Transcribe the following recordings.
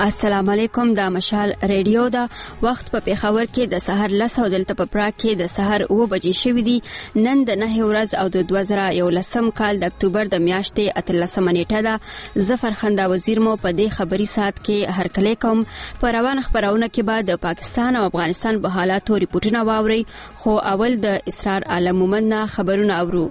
السلام علیکم. دا مشال ریډیو دا وخت په پیښور کې د سحر 10 او دلته په پراګ کې د سحر 9 بجې شوې دي. نن د 9 ورځ او د 2011 کال د اکتوبر د میاشتې 13 نیټه ده. ظفر خندا وزیر مو په دې خبري سات کې هرکلی کوم. په روان خبرونه کې بعد د پاکستان او افغانستان په حالاتو ریپورتونه واوري، خو اول د اسرار عالم مومن خبرونه اورو.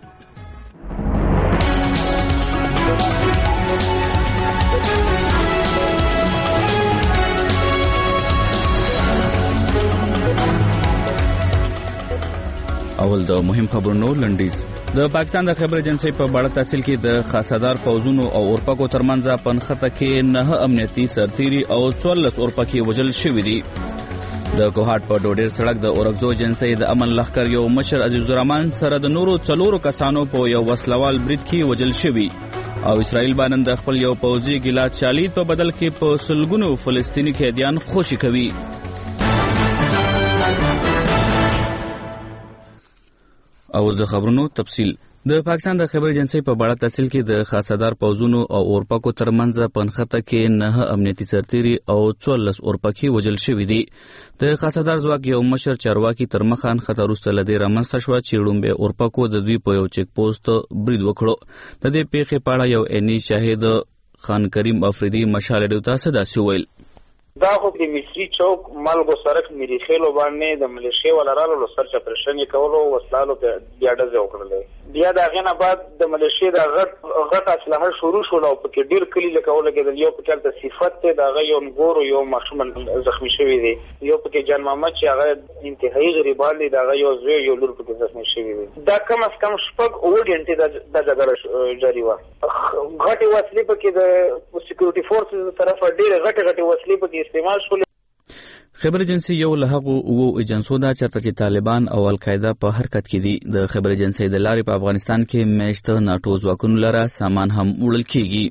اول د مهم خبرونو لنډیز. د پاکستان د خبر ایجنسی په بڑا تحصیل کې د خاصدار فوجونو او اورپکو ترمنځ په نخته کې 9 امنیتي سرتيري او 14 اورپکي وژل شوې دي. د کوهاټ په ډوډیر سړک د اورګزو ایجنسی د امن لخر یو مشر عزیز الرحمن سره د نورو 4 کسانو په یو وسلوال برید کې وژل شوی او اسرائیل باندې د خپل یو پوځي ګیلاد چالید په بدل کې په سلګونو فلسطینی قیدیان خوشي کوي. او د خبرونو تفصیل. د پاکستان د خبر ایجنسی په بڑا تحصیل کې د خاصدار فوجونو او اورپکو ترمنځ په نخته کې 9 امنیتي سرتيري او 14 اورپکي وژل شوي دي. د خاصدار ځواک یو مشر چارواکي تر مخان خطر وروسته لدی رامنځته شو چې ړومبه اورپکو د دوی په یو چیک پوسټ برید وکړو. د دې پیښې په اړه یو عیني شاهد خان کریم افریدي مشال ډیو تاسو داسې ویل. دا خو د مصری چوک مالګو سرک مری خېلو باندې د ملیشیا ولرالو لو سرچ اپریشن کولو وسلالو په بیاډه ځو کړل. بیا دا غنه بعد د ملیشیا د غټ اسلحه شروع شول او په کې ډیر کلی لکول کېدل. یو په کې د صفات ته دا یو ګورو یو مخشوم زخمی شوی دی، یو په کې جان محمد چې هغه انتهایی غریبان دي، دا یو زوی یو لور په کې زخمی شوی دی. دا کم از کم شپږ او غنټې د جګړه جاری و. غټي وسلې په کې د سکیورټي فورسز طرفه ډیر غټي وسلې په کې استعمال شول. خبر ایجنسی یو له هغو ایجنسو دا چرته چې طالبان او القاعده په حرکت کې دي. د خبر ایجنسی د لارې په افغانستان کې میشته ناټو ځواکونو لره سامان هم وړل کیږي.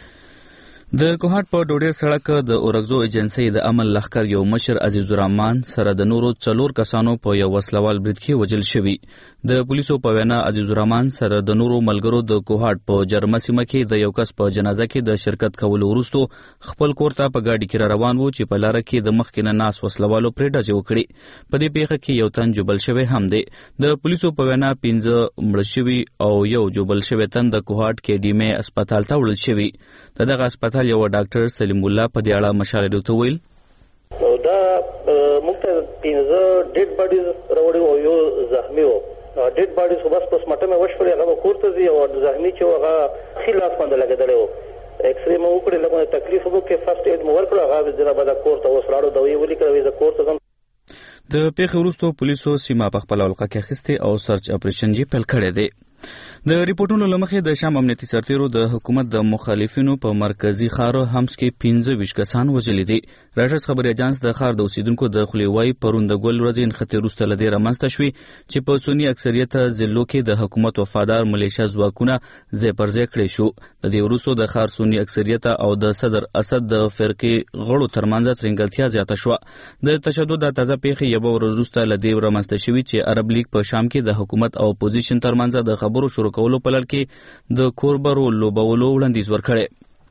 د کوهاټ په ډوډیر سړک د اورګزو ایجنسی د امن لخر یو مشر عزیز الرحمن سره د نورو 4 کسانو په یو وسلوال برید کې وژل شوی. د پولیسو په وینا عزیز الرحمن سره د نورو ملګرو د کوهاټ په جرمه سیمه کې د یو کس په جنازه کې د شرکت کولو وروسته خپل کور ته په گاډي کې روان وو چې په لار کې د مخکې ناس وسلوالو پرې ډزې وکړي. په دې پیښه کې یو تن جوبل شوی هم دی. د پولیسو په وینا 15 مړ شوي او یو جوبل شوی تن د کوهاټ کې ډیمه هسپتال ته وړل شوی. دغه هسپتال یو ډاکټر سلیم الله په دې اړه مشاله دوته ویل. دا مخته 15 ډیډ باډیز راوړي او یو زخمی وو. ډیډ باډیز خو بس پس مټه مې وشفري هغه کوړته دي او زخمی چې هغه خلاف باندې لګیدل وو. ایکس ری مو وکړل لکه تکلیف وو کې فرست ایډ مو ورکړ هغه جناب دا کوړته وسراړو دوی ولي کوي دا کوړته. د پیښې وروسته پولیسو سیمه په خپل حلقه کې اخیستې او سرچ اپریشن یې پیل کړی دی. د ریپورتونو لمخې د شام امنیتي سرتیرو د حکومت د مخالفینو په مرکزی ښار همس کې 15 کسان وژلي دي. راټرز خبري اجانس د ښار د اوسیدونکو د خلیوای پرون د ګل ورځې خطر وروسته لدی رامنځته شوي چې په سنی اکثریت ضلعو کې د حکومت وفادار ملیشیا ځواکونه ځای پر ځای کړي شو. د دې وروسته د ښار سنی اکثریت او د صدر اسد د فرقې غړو ترمنځ ترنګلتیا زیاته شوه. د تشدد د تازه پیښې یو ورځ وروسته لدی رامنځته شوي چې عرب لیگ په شام کې د حکومت او اپوزیشن ترمنځ د خبرو شروع کولو په لړ کې د کوربرو لوبولو وړاندیز ورکړي.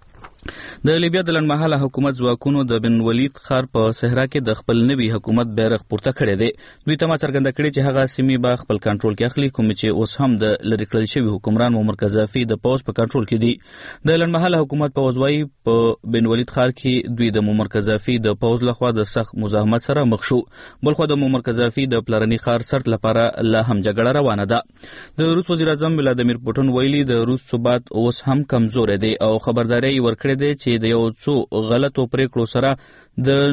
د لیبیا د لنډمهاله حکومت ځواکونو د بن ولید ښار په صحرا کې د خپل نوي حکومت بیرغ پورته کړی دی. دوی ته څرګنده کړي چې هغه سیمې به خپل کنټرول کې اخلي، کوم چې اوس هم د لری کړل شوی حکمران معمر قذافي د پوز په کنټرول کې دي. د لنډمهاله حکومت په وځوي په بن ولید ښار کې دوی د معمر قذافي د پوز لخوا د سخت مزاحمت سره مخ شو. بلخو د معمر قذافي د پلرني ښار سرت لپاره لا هم جګړه روانه ده. د روس وزیر اعظم ولادیمیر پوټین ویلي د روس ثبات اوس هم کمزور دی او خبرداري ورکړې ده چې د یو څو غلطو پریکړو سره د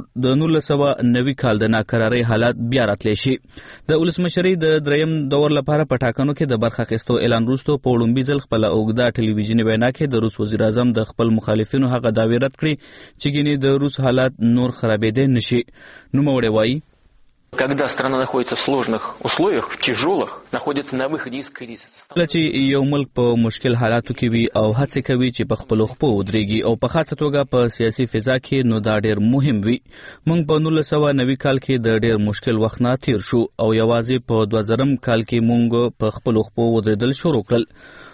1990 کال د ناکرارۍ حالات بیا راتلی شي. د ولسمشرۍ د دریم دور لپاره په ټاکنو کې د برخه اخیستو اعلان وروسته په لومړي ځل خپل اوږده ټلویزیوني وینا کې د روس وزیر اعظم د خپل مخالفینو هغه دعوی رد کړي چې ګینې د روس حالات نور خرابېدای نشي. نوموړی وایي Когда страна находится в сложных условиях, тяжелых, находится на выходе из кризиса. چې یو ملک په مشکل حالاتو کې وي او هڅه کوي چې په خپل خپو ودرېږي او په خاصه توګه په سیاسي فضا کې، نو دا ډېر مهم وي. موږ په 1990 کال کې د ډېر مشکل وخت نه تیر شو او یوازې په 2000 کال کې موږ په خپل خپو ودرېدل شروع کړل.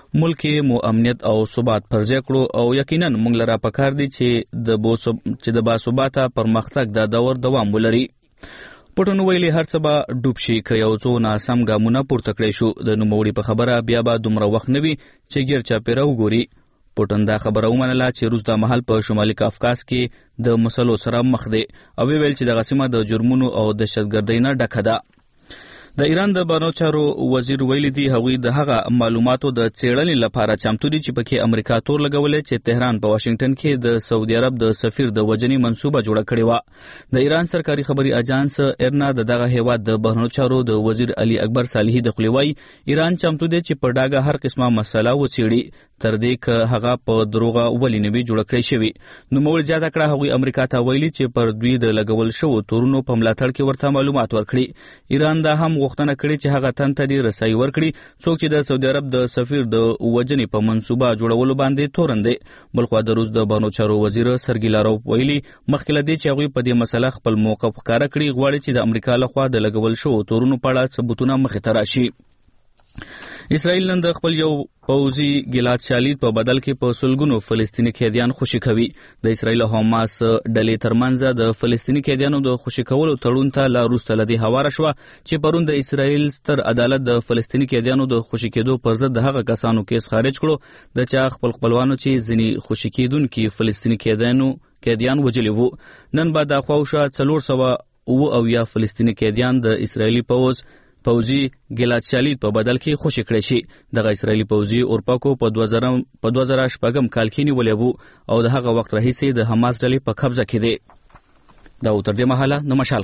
ملک مو امنیت او ثبات پر ځای کړو او یقینا موږ لره پکار دي چې د باثباته پرمختګ د دور دوام ولري. پټون ویلي هر څه به ډوب شي که یو څو ناسم ګامونه پورته کړی شو. د نوموړي په خبره بیا به دومره وخت نه وي چې ګیر چاپېره وګوري. پوټن دا خبره ومنله چې روس دا مهال په شمالي کافکاز کې د مسلو سره مخ دی او ویل چې دغه سیمه د جرمونو او دهشتګردۍ نه ډکه ده. د ایران د بهرنیو چارو وزیر ویلي دی هغوی د هغه معلوماتو د څېړنې لپاره چمتو دي چې پکې امریکا تور لګولې چې تهران په واشنگټن کې د سعودي عرب د سفیر د وژنې منصوبه جوړه کړې وه. د ایران سرکاري خبري اجانس ایرنا د دغه هیواد د بهرنیو چارو د وزیر علي اکبر صالحي د خولې وایي ایران چمتو دی چې په ډاګه هر قسمه مسله وڅېړي تر دې که هغه په دروغه ولې نه وي جوړه کړې شوې. نوموړي زیاته کړه هغوی امریکا ته ویلي چې پر دوی د لګول شوو تورونو په ملاتړ کې ورته معلومات ورکړي. ایران دا هم غوښتنه کړې چې هغه تن ته دې رسایي ورکړي څوک چې د سعودي عرب د سفیر د وژنې په منصوبه جوړولو باندې تورن دی. بلخوا د روس د بهرنیو چارو وزیر سرګي لاروف ویلي مخکې له دې چې هغوی په دې مسله خپل موقف ښکاره کړي غواړي چې د امریکا لخوا د لګول شوو تورونو په اړه ثبوتونه مخې ته راشي. اسرائیل نن د خپل یو پوځي ګلاد شالید په بدل کې په سلګونو فلسطیني قیدیان خوشي کوي. د اسرائیل او حماس ډلې ترمنځ د فلسطیني قیدیانو د خوشي کولو تړون ته لا وروسته له دې هواره شوه چې پرون د اسرائیل ستر عدالت د فلسطیني قیدیانو د خوشي کېدو پر ضد د هغه کسانو کیس خارج کړو د چا خپلوانو چې ځینې خوشي کېدونکي فلسطیني قیدیان وژلي وو. نن به دا خواوشا 409 فلسطیني قیدیان د اسرائیلي پوځي ګلاد شالید په بدل کې خوشي کړی شي. دغه اسرائیلي پوځي اورپاکو په 2016 کال کې نیولې وو او د هغه وخت راهیسې د حماس ډلې په قبضه کې دی. دا تر دې مهاله نو مشال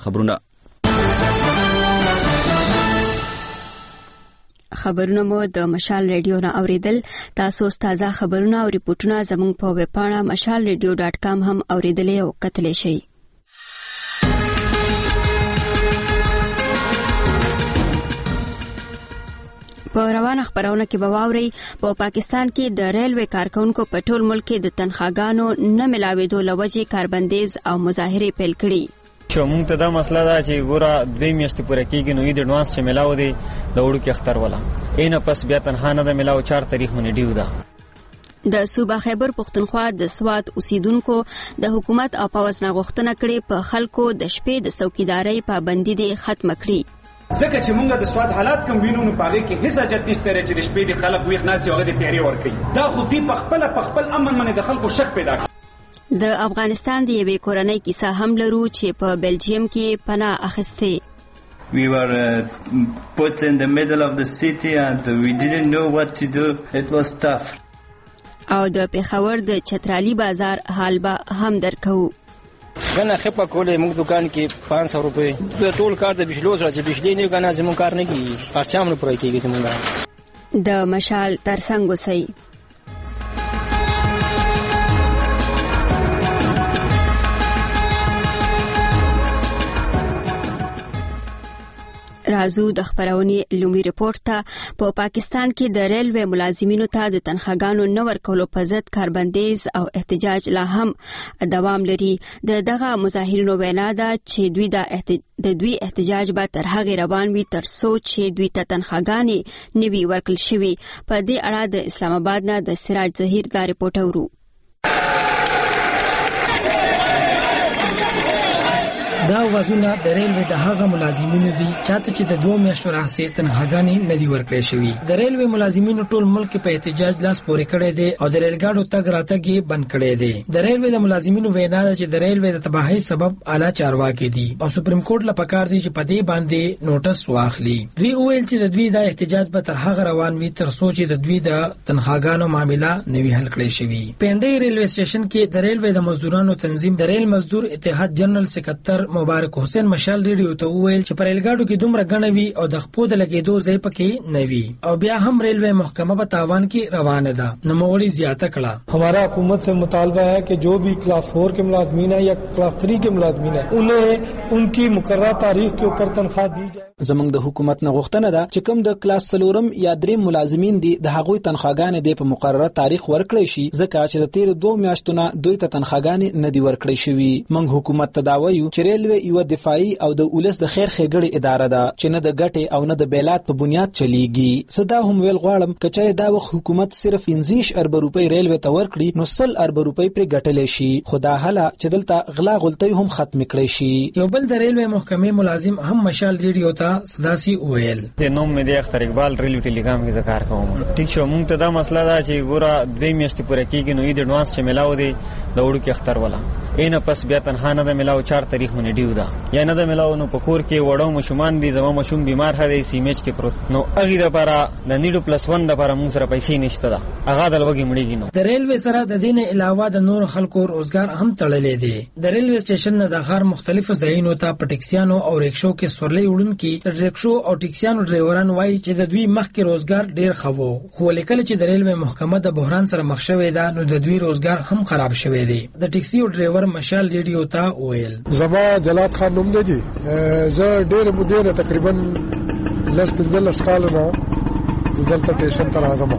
خبرونه مو د مشال ریډیو نه اوریدل. تاسو تازه خبرونه او ریپورتونه زموږ په ویب پاڼه mashalradio.com هم اوریدلې او کتلې شئ. په روانه خبرونه کې به واورئ په پاکستان کې د ریلوې کارکونکو په ټول ملک کې د تنخواګانو نه ملاوېدو له وجې کاربندیز او مظاهرې پیل کړي. چې موږ ته دا مسله ده چې ګوره 2 میاشتې پوره کېږي نو د اډوانس چې ملاو دی د وړوکي اختر ولا اینه پس بیا تنها نه ده ملاو 4 تاریخ باندې ډیو ده. د صوبه خیبر پختونخوا د سوات اوسیدونکو د حکومت او پوځ نه غوښتنه کړې په خلکو د شپې د څوکیدارۍ پابندي دې ختم کړي. ځکه چې موږ د سواد حالات کوم وینو نو پاره کې هیڅ اجازه نشته چې د شپې د خلک ویښ ناسي او د پیری ور کوي. دا خو دی په خپل امن باندې د خلکو شک پیدا کوي. د افغانستان د یوې کورنۍ کیسه هم لرو چې په بلجیم کې پناه اخیسته. We were put in the middle of the city and we didn't know what to do. It was tough. او د پیښور د چترالي بازار حال به هم درکو. غنه خپه کولې موږ دکان کې 500 روپے په ټول کار د بجلو سره چې بجلی نه کنه زموږ کار نه کیږي پرچام نه پوره کیږي زموږ. د مشال ترڅنګ وسی رازو د خبرونې لومړي رپورت ته په پاکستان کې د ریلوې ملازمینو ته د تنخواګانو نه ورکولو په ضد کاربندیز او احتجاج لا هم دوام لري. دغه مظاهرینو وینا ده چې د دوی احتجاج به تر هغه روان وي تر څو چې دوی ته تنخواګانې نوي ورکړل شي. په دې اړه د اسلام آباد نه د سراج ظهیر دا رپورټ اورو. دا وازونه د ریلوې د هغه ملازمینو دي چې د 2 میاشتو راهیسې تنخواګانې نه دي ورکړې شوې. د ریلوې ملازمینو ټول ملک په احتجاج لاس پورې کړی دی او د ریلګاډو تګ راتګ یې بند کړی دی. د ریلوې د ملازمینو وینا ده چې د ریلوې د تباہي سبب اعلی چارواکي دي او سپریم کورټ له پکار دي چې په دې باندې نوټس واخلي. دوی ویل چې د دوی د احتجاج به تر هغه روان وي تر څو چې د دوی د تنخواګانو معاملې نوي حل کړي شي. پنډي ریلوې سټیشن کې د ریلوې د مزدورانو تنظیم د ریل مزدور اتحاد جنرال سکرټر مبارک حسین مشال ریډیو ته وویل چې پر ریلګاډو کې دومره غنوي او د خپو د لګېدو ځای پکې نه وي او بیا هم ریلوې محکمه په تاوان کې روانه ده. نوموړي زیاته کړه हमारा हुकूमत से मुतालबा है कि जो भी क्लास 4 के मुलाजमीन है या क्लास 3 के मुलाजमीन है उन्हें उनकी मुकर्रर तारीख के ऊपर तनख्वाह दी जाए. زمونږ د حکومت نه غوښتنه ده چې کوم د کلاس 4 یا 3 ملازمین دي د هغوی تنخواګانې د په مقرره تاریخ ورکړي شي ځکه چې د تیر 2 میاشتو نه دوی ته تنخواګانې نه دي ورکړي شوی. موږ حکومت ته دا وایو چې ریل ریلوے یو دفاعي او د ولس د خیر ښېګړې اداره ده چې نه د ګټې او نه د بیلات په بنیاد چلیږي. صدا هم ویل غواړم کچره دا وخت حکومت صرف 15 ارب روپۍ ریلوے ته ورکړي نو 100 ارب روپۍ پر ګټلې شي، خو دا حاله چې دلته غلا غلطۍ هم ختم کړي شي. یو بل د ریلوے محکمې ملازم هم مشال ریډیو ته صداسي وویل. د نوم مې د اختر اقبال ریلوے ټیلیګرام کې کار کوم. ټیک شو مونږ ته دا مسله ده چې ګوره 2 میاشتې پوره کېږي نو د اډوانس چې ملاو دی د وړو کې اختر ولا اینه پس بیا تنها نه د ملاو 4 تاریخ باندې ډیو ده یا نه د ملاو نو پکور کې وړو مشومان دي زما مشوم بیمار هدي سیمج کې پروت نو اغه د لپاره د نیډو پلس 1 د لپاره موږ سره پیسې نشته ده هغه د لوګي مړیږي نو. د ریلوے سره د دین علاوه د نور خلکو روزګار هم تړلې دي. د ریلوے سټیشن نه د ښار مختلفو ځایونو ته پټکسیانو او ریکشو کې سورلې وړونکي د ریکشو او ټکسیانو ډرایوران وایي چې د دوی مخکې روزګار ډیر خو خو لیکل چې د ریلوے محکمه د بحران سره مخ شوې ده نو د دوی روزګار هم خراب شوی دی. د ټکسي او ډرایور مشال ریډیو ته وویل. زما جلات خان نوم دی. زه ډېر مدیر تقریبا 15 کال نه دلته ټیشن ته راځم.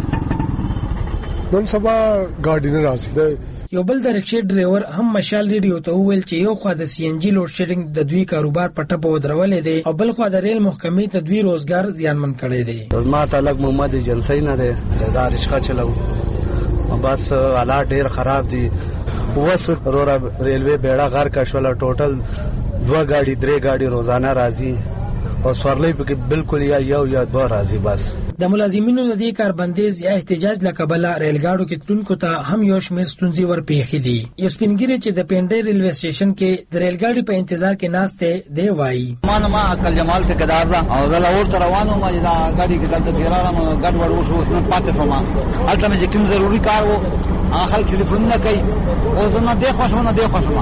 نن سبا ګاډی نه راځي. یو بل د رکشې ډرایور هم مشال ریډیو ته وویل چې یو خوا د سی ان جی لوډ شیډینګ د دوی کاروبار په ټپه ودرولې دی او بل خوا د ریل محکمې ته دوی روزګار زیانمن کړی دی. ما ته لګ محمد ایجنسی نه دی دا رشقه چلو بس حالات ډیر خراب دي. وس رورا ریلوے بیڑا غر کا شولا ټوټل 2 گاډي 3 گاډي روزانه راځي او سورلې په کې بالکل یا 2 راځي. بس د ملازمینو د دې کار بندیز یا احتجاج لکبله ریل ګاډو کې تلونکو ته هم یو شمېر ستونزې ورپېښې دي. یو سپینګری چې د پینډې ریلوے سټیشن کې د ریل ګاډي په انتظار کې ناشته دی وایي. ما عقل جمال ته کدار ده او دا اور روانو ما دا ګاډي کې دلته تیرارم ګډ وډ وشو پاتې شوم. البته مې کوم ضروري کار وو خلک ټلیفون نه کوي او زما د خوښونه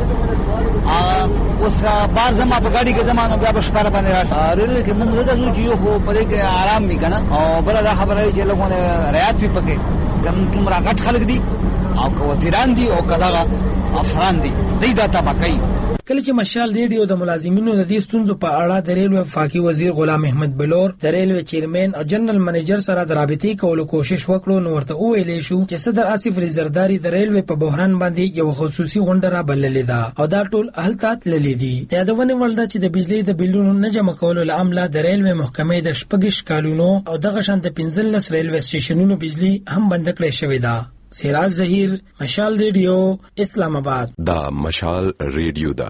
اوس بار زما په ګاډي کې زمانو بیا په شپاره باندې راځي. ریل کې موږ زده چې یو خو په دې کې آرام وکړه او بل دا خبره چې لګونه رعایت وي پکې کوم راغټ خلک دي او وزیران دي او کداغه افران دي دا تبقای. کله چې مشال ریډیو د ملازمینو د دې ستونزو په اړه د ریلوے وفاقي وزیر غلام احمد بلور د ریلوے چیرمن او جنرال منیجر سره د رابطې کولو کوشش وکړو نو ورته ویلې شو چې صدر آصف علی زرداری د ریلوے په بحران باندې یو خصوصي غونډه را بللې ده او دا ټول اهلتات للی دي. یادونه ولدا چې د بجلی د بلونو نه جمع کولو لامل د ریلوے محکمې د شپږ کالونو او دغه شان د 15 ریلوے سټیشنونو بجلی هم بند کړې شوې ده. سراج ظهیر مشال ریډیو اسلام آباد. دا مشال ریډیو دا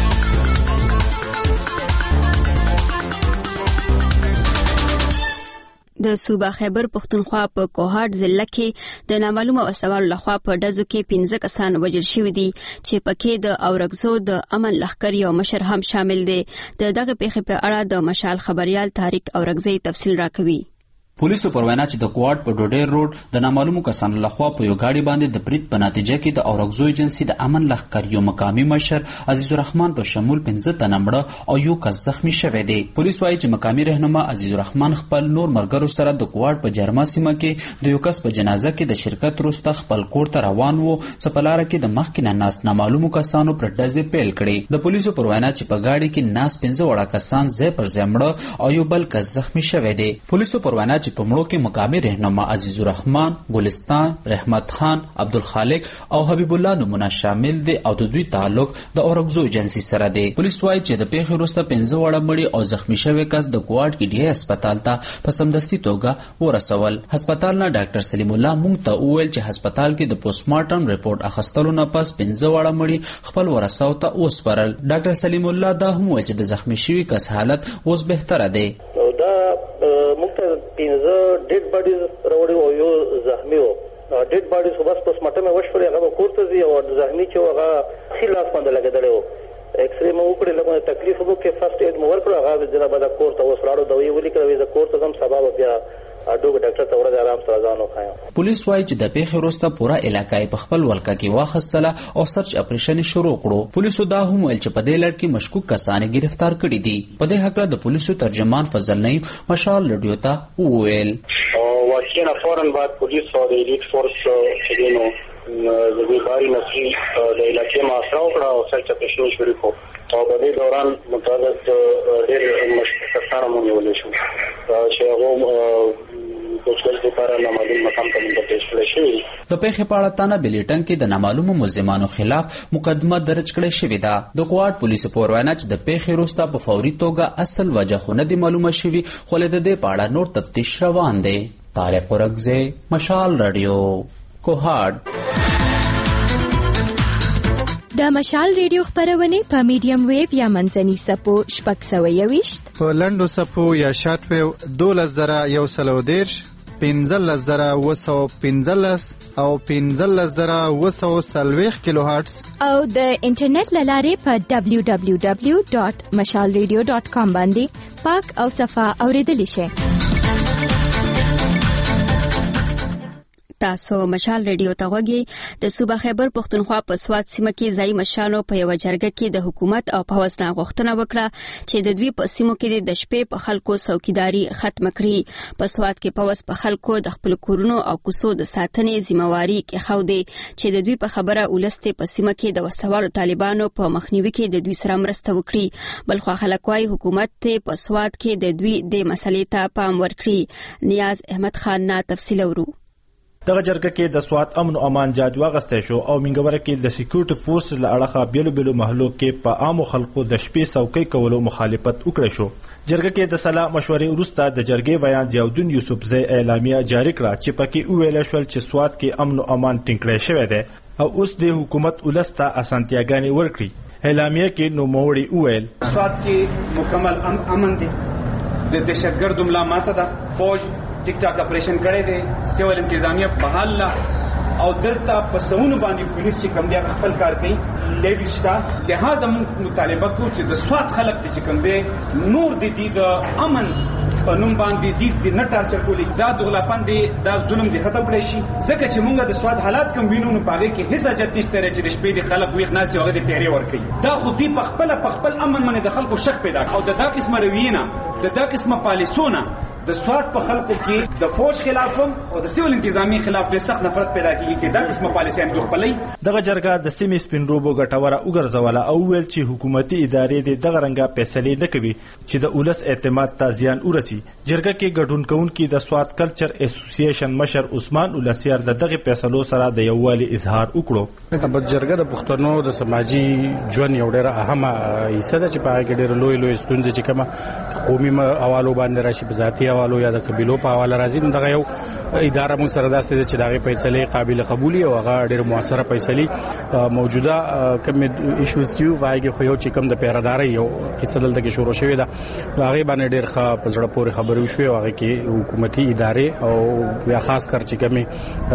د صوبه خیبر پختونخوا په کوهاټ ضلع کې د نامعلومه وسوالو لخوا په ډزو کې 15 کسان وژل شوي دي چې پکې د اورګزو د امن لښکر یو مشر هم شامل دي. دغه پیښې په اړه د مشال خبريال طارق اورګزی تفصیل راکوي. پولیسو پروینه چې د کوهاټ په ډوډیر روډ د نامعلومو کسانو لخوا په یو گاډي باندې د برید په نتیجه کې د اورګزو ایجنسی د امن لښکر یو مقامی مشر عزیز الرحمن په شمول 15 تنه مړه او یو کس زخمی شوی دی. پولیس وايي چې مقامی رهنما عزیز الرحمن خپل نور مرګرو سره د کوهاټ په جرما سیمه کې د یو کس په جنازه کې د شرکت وروسته خپل کور ته روان وو چې په لار کې د مخکې نه ناس نامعلومو کسانو پر ډزې پیل کړې. د پولیسو پروینه چې په گاډي کې ناس 15 وړه کسان ځای پر ځای مړه او یو بل کس زخمی شوی دی. پولیسو پروینه چې په مړو کې مقامی رهنما عزیز الرحمن، گلستان، رحمت خان، عبدالخالق او حبیب الله نمونه شامل دي او د دوی تعلق د اورګزو ایجنسی سره دی. پولیس وايي چې د پیښې وروسته 15 وړه مړي او زخمی شوی کس د کوهاټ کې ډي هسپتال ته په سمدستي توګه ورسول. هسپتال نه ډاکټر سلیم الله مونږ ته وویل چې هسپتال کې د پوسټ مارټم ریپورت اخیستلو نه پس 15 وړه مړي خپل ورثو ته وسپارل. ډاکټر سلیم الله دا هم وویل چې د زخمی شوی کس حالت اوس بهتره دی. ډیډ باډیز راوړي او یو زخمی وو. ډیډ باډیز خو بس پس مټه مې وشولې هغه کورته ځي او زخمی چې هغه خلاص باندې لګیدل وو. ایکس ری مو وکړې لکه تکلیف وو کې فرست ایډ مو ورکړو هغه جناب دا کورته وسلاړو دوی ولي کړو دا کورته هم سبب بیا اډوګ ډاکټر ته ورته آرام سره ځانو خایم. پولیس وايي چې د پیښې وروسته پوره علاقې په خپل ولکه کې واخیستله او سرچ اپریشن شروع کړو. پولیسو دا هم ویل چې په دې لړ کې مشکوک کسان گرفتار کړي دي. په دې حق د پولیسو ترجمان فضل نعیم مشال ریډیو ته وویل واقعا فوراً بعد پولیس او د ایلیټ فورس چې دینو د دې باري نسي د علاقې محاصره وکړه او سرچ اپریشن شروع کړ او په دې دوران متعدد ډېر مشکوک کسان ونیول شو چې هغه پوښتنې لپاره نامعلوم مقام ته منتقل شوی شوی. د پیښې په اړه تانه بلیټن کې د نامعلومو ملزمانو خلاف مقدمه درج کړې شوې ده. د کوارټ پولیسو په وینا چې د پیښې وروسته په فوري توګه اصل وجه خو نه دی معلومه شوې، خو له د دې په اړه نور تفتیش روان دی. طارق ورکزی، مشال رادیو، کوهاټ. د مشال ریډیو خبرونه په میډیم ویو یا منځني سپو 621 په لنډو سپو یا شارټ ویو 12130 15915 او 15940 کیلو هرتز او د انټرنیټ لارې په www.mashalradio.com باندې پاک او صفا اوریدل شي. تاسو مشال ریډیو ته غوږی. د صوبه خیبر پښتونخوا په سوات سیمه کې ځای مشالو په یو جرګه کې د حکومت او پوځ نه غوښتنه وکړه چې د دوی په سیمو کې د شپې په خلکو څوکیداری ختم کړي. په سوات کې پوځ په خلکو د خپل کورونو او کوڅو د ساتنې ذمہواری کې خو دی چې د دوی په خبره ولسته په سیمه کې د وسوالو طالبانو په مخنیوي کې د دوی سره مرسته وکړي. بلخو خلک وايي حکومت ته په سوات کې د دوی د مسلې ته پام ورکړي. نیاز احمد خان نه تفصیل ورو. دغه جرګه کې د سوات امن او امان جاج واغسته شو او منګوره کې د سکیورټي فورسز له اړخه بیلو محلو کې په عامو خلکو د شپې څوکۍ کولو مخالفت وکړه شو. جرګه کې د صلاح مشورې وروسته د جرګې ویان ضیاءالدین یوسفزی اعلامیه جاری کړه چې پکې ویل شول چې سوات کې امن او امان ټینګړی شوی دی او اوس د حکومت ولسته اسانتیاګانې ورکړي. اعلامیه کې نوموړي وویل سوات کې مکمل امن دی، د دهشتګردو ملا ماته ده، فوج ټیک ټاک اپریشن کړی دی، سیول انتظامیه بحال لا او دلته په سونو باندې پولیس چې کوم دی خپل کار کوي لیوی شتا. لہذا موږ مطالبه کوو چې د سوات خلک چې کوم دی نور د امن په نوم باندې د نه ټارچر کولی، دا دغلاپن دی، دا ظلم دی ختم کړی شي. ځکه چې موږ د سوات حالات کوم وینو نو پاره کې هیڅ اجازه نشته چې د شپې د خلک ویښ ناسي او د پیری ور کوي. دا خو دی په خپل امن باندې د خلکو شک پیدا او دا قسمه رویه د دا قسمه پالیسونه د سوات په خلکو کې د فوج خلاف او د سیول انتظامی خلاف ډېر سخت نفرت پیدا کیږي چې دا قسمه پالیسیان دوه خپلې. دغه جرګه د سیمې سپینروبو ګټوره وګرځوله او ویل چې حکومتي ادارې دغه رنګه فیصلې نه کوي چې د ولس اعتماد ته زیان ورسي. جرګه کې ګډون کوونکي د سوات کلچر اسوسییشن مشر عثمان اولسیار دغه فیصلو سره د یووالي اظهار وکړو. د جرګه د پښتنو د سماجی ژوند یو ډېر اهمه حصہ ده چې په هغه کې ډېر لوی ستونزې چې کومه قومي حوالو باندې راشي، په ذاتي حوالو یا د قبيلو په حواله راځي. دغه یو اداره مو سره داسې چې دغه فیصله قابل قبول او هغه ډېر موثره فیصله موجوده کوم ایشوز چې وايي خو یو چې کوم د پیراداري یو کیسه دلته کې شروع شوې ده هغه باندې ډېر ښه په ځړه پورې خبرې شوې. هغه کې حکومتي ادارې او بیا خاص کر چې کوم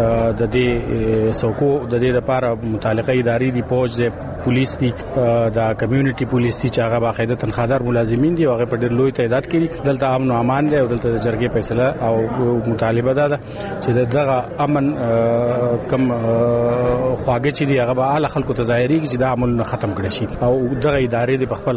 د دې سوکو د دې لپاره متعلقه ادارې دی، فوج دی، پولیس دی، د کمیونټي پولیس دی چې هغه باقاعده تنخوادار ملازمین دي. هغه په ډېر لوی تعداد کې دلته امن او امان دی او دلته د جرګې فیصله او مطالبه ده چې دغه امن کم خواږه چې دی هغه به اعلی خلکو ته ظاهري چې دا عمل ختم کړي شي او دغه ادارې د خپل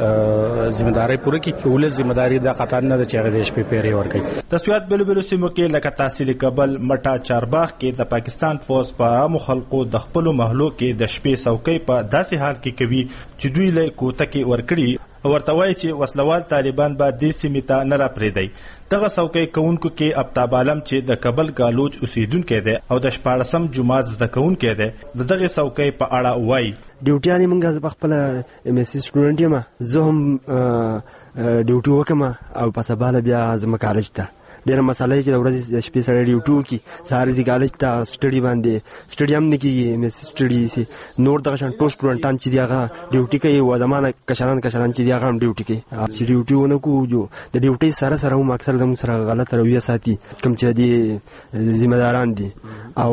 ځمېداري پوره کړي. ولې ځمېداري د قطار نه د چې هغه د شپې پیری ورکړي. د سوات بلبل سیمو کې لکه تحصیل کابل، مټا، چارباغ کې د پاکستان فوج په عامو خلکو د خپل محلو کې د شپې څوکۍ په داسې حال کې کوي چې دوی له کوتکې ورکړي ورته وایي چې وسلوال طالبان به دې سیمې ته نه راپرېږدي. دغه څوکۍ کوونکو کې افتاب عالم چې د کابل ګالوج اوسیدونکی دی او د 14م جماعت زده کوونکی دی دغه څوکۍ په اړه وایي ډیوټیانې موږ په خپل ایم ایس سی سټوډنټ یم، زه هم ډیوټي وکم او په سبا بیا زما کالج ته ډېر مسالې چې د ورځې د شپې سره ډیوټي وکړي، سهار ځي کالج ته سټډي باندې سټډیم نه کېږي، ایم ایس سی سټډي سي نور دغه شان ټول سټوډنټان چې دی هغه ډیوټي کوي او زمانه کشران چې دی هغه هم ډیوټي کوي. چې ډیوټي ونه کوو جو د ډیوټي سره هم اکثر زموږ سره غلط رویه ساتي کوم چې دی ذمہ داران دي او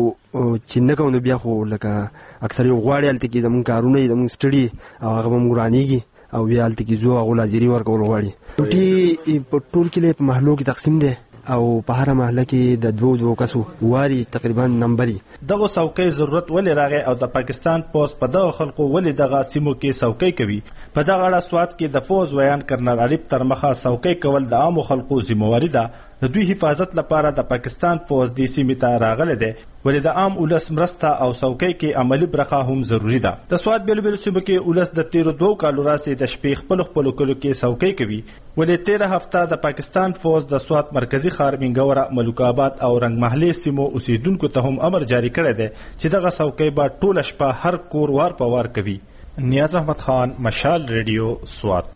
چې نه کوو بیا خو لکه اکثر یو غواړي هلته کې زموږ کارونه یې زموږ سټډي او هغه به موږ رانیږي او بیا هلته کې زو هغو لازري ورکول غواړي. ډیوټي په ټول کې په محلو کې تقسیم دی او په هر محله کې د دوه کسو واري تقریبا نمبري. دغه څوکۍ ضرورت ولې راغی او د پاکستان پوز په دغه خلکو ولې دغه سیمو کې څوکۍ کوي؟ په دغه اړه سوات کې د فوز ویان کرنل عریب تر مخه څوکۍ کول د عامو خلکو ذمہواری ده د دوی حفاظت لپاره د پاکستان فوج د سیمې ته راغلی دی، ولې د عام ولس مرسته او څوکۍ کې عملی برخه هم ضروری ده. د سوات بیلو بیلو صوبو کې ولس د تیرو 2 کالو راځي د شپې خپلو کلو کې څوکۍ کوي، ولې 13 هفته د پاکستان فوج د سوات مرکزی ښار منګوره، ملوک آباد او رنګ محلې سیمو اوسیدونکو ته هم امر جاری کړی دی چې دغه څوکۍ به ټوله شپه هر کور وار په وار کوي. نیاز احمد خان، مشال ریډیو، سوات.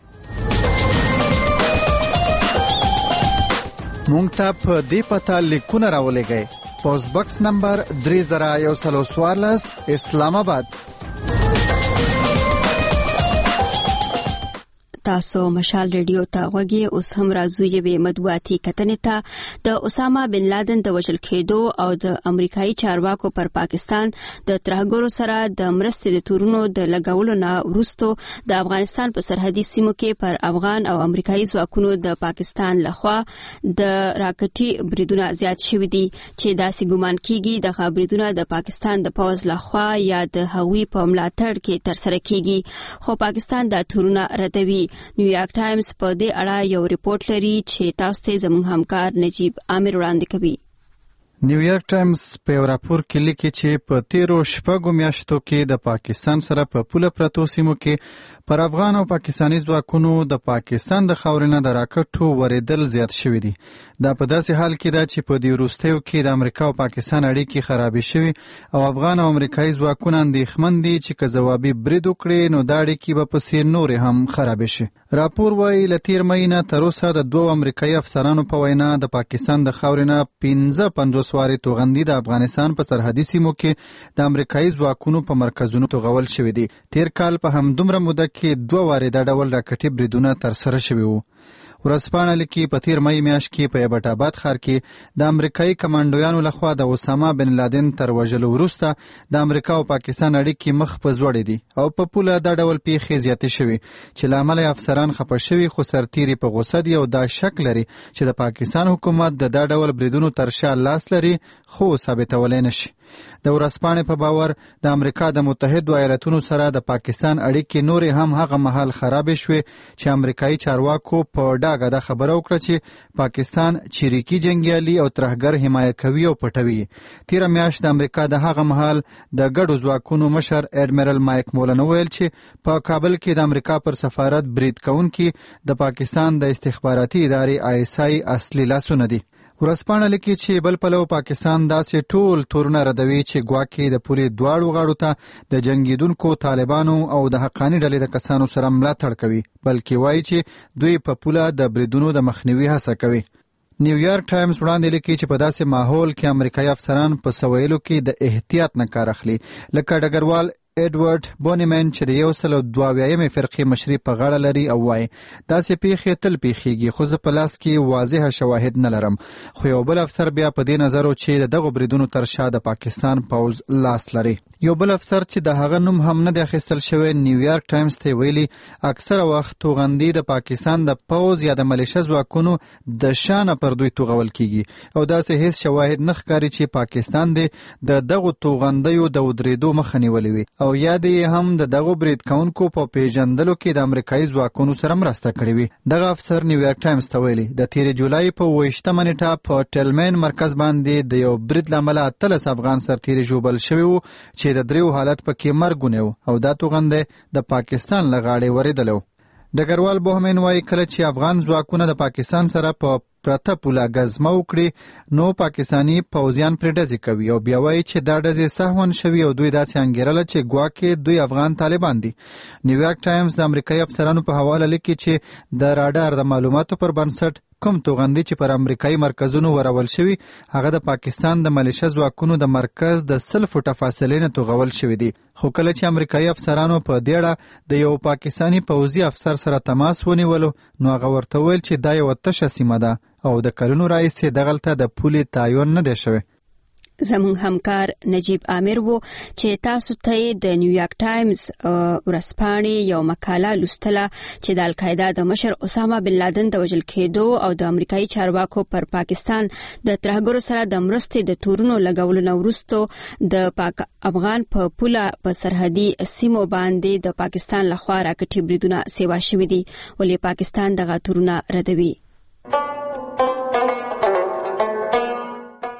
مونږ ته په دې پته لیکونه راولېږئ. پوسټ باکس نمبر 3114 اسلام آباد. تاسو مشال ریډیو ته غوږی. اوس هم راځو یوې مطبوعاتي کتنې ته. د اسامه بن لادن د وژل کېدو او د امریکایي چارواکو پر پاکستان د ترهګرو سره د مرستې د تورونو د لګولو نه وروسته د افغانستان په سرحدي سیمو کې پر افغان او امریکایي ځواکونو د پاکستان لخوا د راکټي بریدونه زیات شوي دي چې داسې ګومان کیږي د بریدونه د پاکستان د پوځ لخوا یا د هغوی په ملاتړ کې ترسره کیږي، خو پاکستان دا تورونه ردوي. نیویارک ټایمز په دې اړه یو ریپورت لري چې تاسو ته زموږ همکار نجیب عامر وړاندې کوي. نیویارک ټایمز په یو راپور کې لیکي چې په تیرو 6 میاشتو کې د پاکستان سره په پوله پرتو سیمو کې پر افغان او پاکستاني ځواکونو د پاکستان د خاورې نه د راکټو ورېدل زیات شوي دي. دا په داسې حال کې ده چې په دې وروستیو کې د امریکا او پاکستان اړیکې خرابې شوي او افغان او امریکایي ځواکونه اندېښمن دي چې که ځوابي برید وکړي نو دا اړیکې به پسې نورې هم خرابې شي. راپور وایي له تیر مۍ نه تر اوسه د 2 امریکایي افسرانو په وینا د پاکستان د خاورې نه 55 وارې توغندي د افغانستان په سرحدي سیمو کې د امریکایي ځواکونو په مرکزونو توغول شوي دي. تیر کال په همدومره موده کې 2 وارې دا ډول راکټي بریدونه ترسره شوي وو. ورځپاڼه لیکي په تیر مۍ میاشت کې په ایبټ آباد ښار کې د امریکایي کمانډویانو لخوا د اسامه بن لادن تر وژلو وروسته د امریکا او پاکستان اړیکې مخ په ځوړې دي او په پوله دا ډول پیښې زیاتې شوي چې له امله افسران خفه شوي، خو سرتیري په غوسه دي او دا شک لري چې د پاکستان حکومت د دا ډول بریدونو تر شا لاس لري، خو ثابتولی نشي. د ورځپاڼې په باور د امریکا د متحدو ایالتونو سره د پاکستان اړیکې نورې هم هغه مهال خرابې شوې چې امریکایي چارواکو په ډاګه دا خبره وکړه چې پاکستان چریکي جنګیالي او ترهګر حمایه کوي او پټوي. تیره میاشت د امریکا د هغه مهال د ګډو ځواکونو مشر اډمیرل مایک مولن وویل چې په کابل کې د امریکا پر سفارت برید کوونکي د پاکستان د استخباراتي ادارې ISI اصلي لاسونه دي. ورځپاڼه لیکي چې بل پلو پاکستان داسې ټول تورونه ردوي چې ګواکې د پولې دواړو غاړو ته د جنګیدونکو طالبانو او د حقاني ډلې د کسانو سره ملاتړ کوي، بلکې وایي چې دوی په پوله د بریدونو د مخنیوي هڅه کوي. نیویارک ټایمز وړاندې لیکي چې په داسې ماحول کې امریکایي افسران په سویلو کې د احتیاط نه کار اخلي، لکه ډګروال ایډورډ بونیمن چې د 122 فرقې مشري په غاړه لري او وایي داسې پیښې تل پیښیږي، خو زه په لاس کې واضح شواهد نه لرم. خو یو بل افسر بیا په دې نظر و چې دغه بریدونو تر شا د پاکستان پوځ لاس لري. یو بل افسر چې د هغه نوم هم نه دی اخیستل شوی نیویارک ټایمز ته ویلي اکثره وخت توغندي د پاکستان د پوځ یا د ملیشه ځواکونو د شانه پر دوی توغول کیږي او داسې هیڅ شواهد نه ښکاري چې پاکستان د دغو توغندیو د ودرېدو مخه نیولې وي او یا دې هم د دغو برید کوونکو په پیژندلو کې د امریکایي ځواکونو سره مرسته کړې وي. دغه افسر نیویارک ټایمز ته ویلي د تیر جولای په 28 نیټه په ټلمین مرکز باندې د یو برید له امله 13 افغان سرتیري ژوبل شوي وو چې د دریو حالت پکې مرګونه وو او دا توغنده د پاکستان له غاړې ورېدلو. ډګروال بوهمن وایي کله چې افغان ځواکونه د پاکستان سره په پرته پوله ګزمه وکړي نو پاکستاني پوځیان پرې ډزې کوي او بیا وایي چې دا ډزې سهون شوي او دوی داسې انګیرله چې ګواکې دوی افغان طالبان دي. نیویارک ټایمز د امریکایي افسرانو په حواله لیکي چې د راډار د معلوماتو پر بنسټ کوم توغندي چې پر امریکایي مرکزونو ورول شوي هغه د پاکستان د ملیشه ځواکونو د مرکز د 100 فوټه فاصلې نه توغول شوي دي. خو کله چې امریکایي افسرانو په دې اړه د یو پاکستاني پوځي افسر سره تماس ونیولو نو هغه ورته ویل چې دا یوه تشه سیمه ده او د کلونو راهیسې دغلته د پولې تعین نه دی شوی. زموږ همکار نجیب عامر وو چې تاسو ته د نیویارک ټایمز ورځپاڼې یو مقاله لوستله چې د القاعده د مشر اسامه بن لادن د وژل کېدو او د امریکایي چارواکو پر پاکستان د ترهګرو سره د مرستې د تورونو لګولو نه وروسته د پاک افغان په پوله په سرحدي سیمو باندې د پاکستان لخوا راکټي بریدونه سیوا شوي دي ولې پاکستان دغه تورونه ردوي.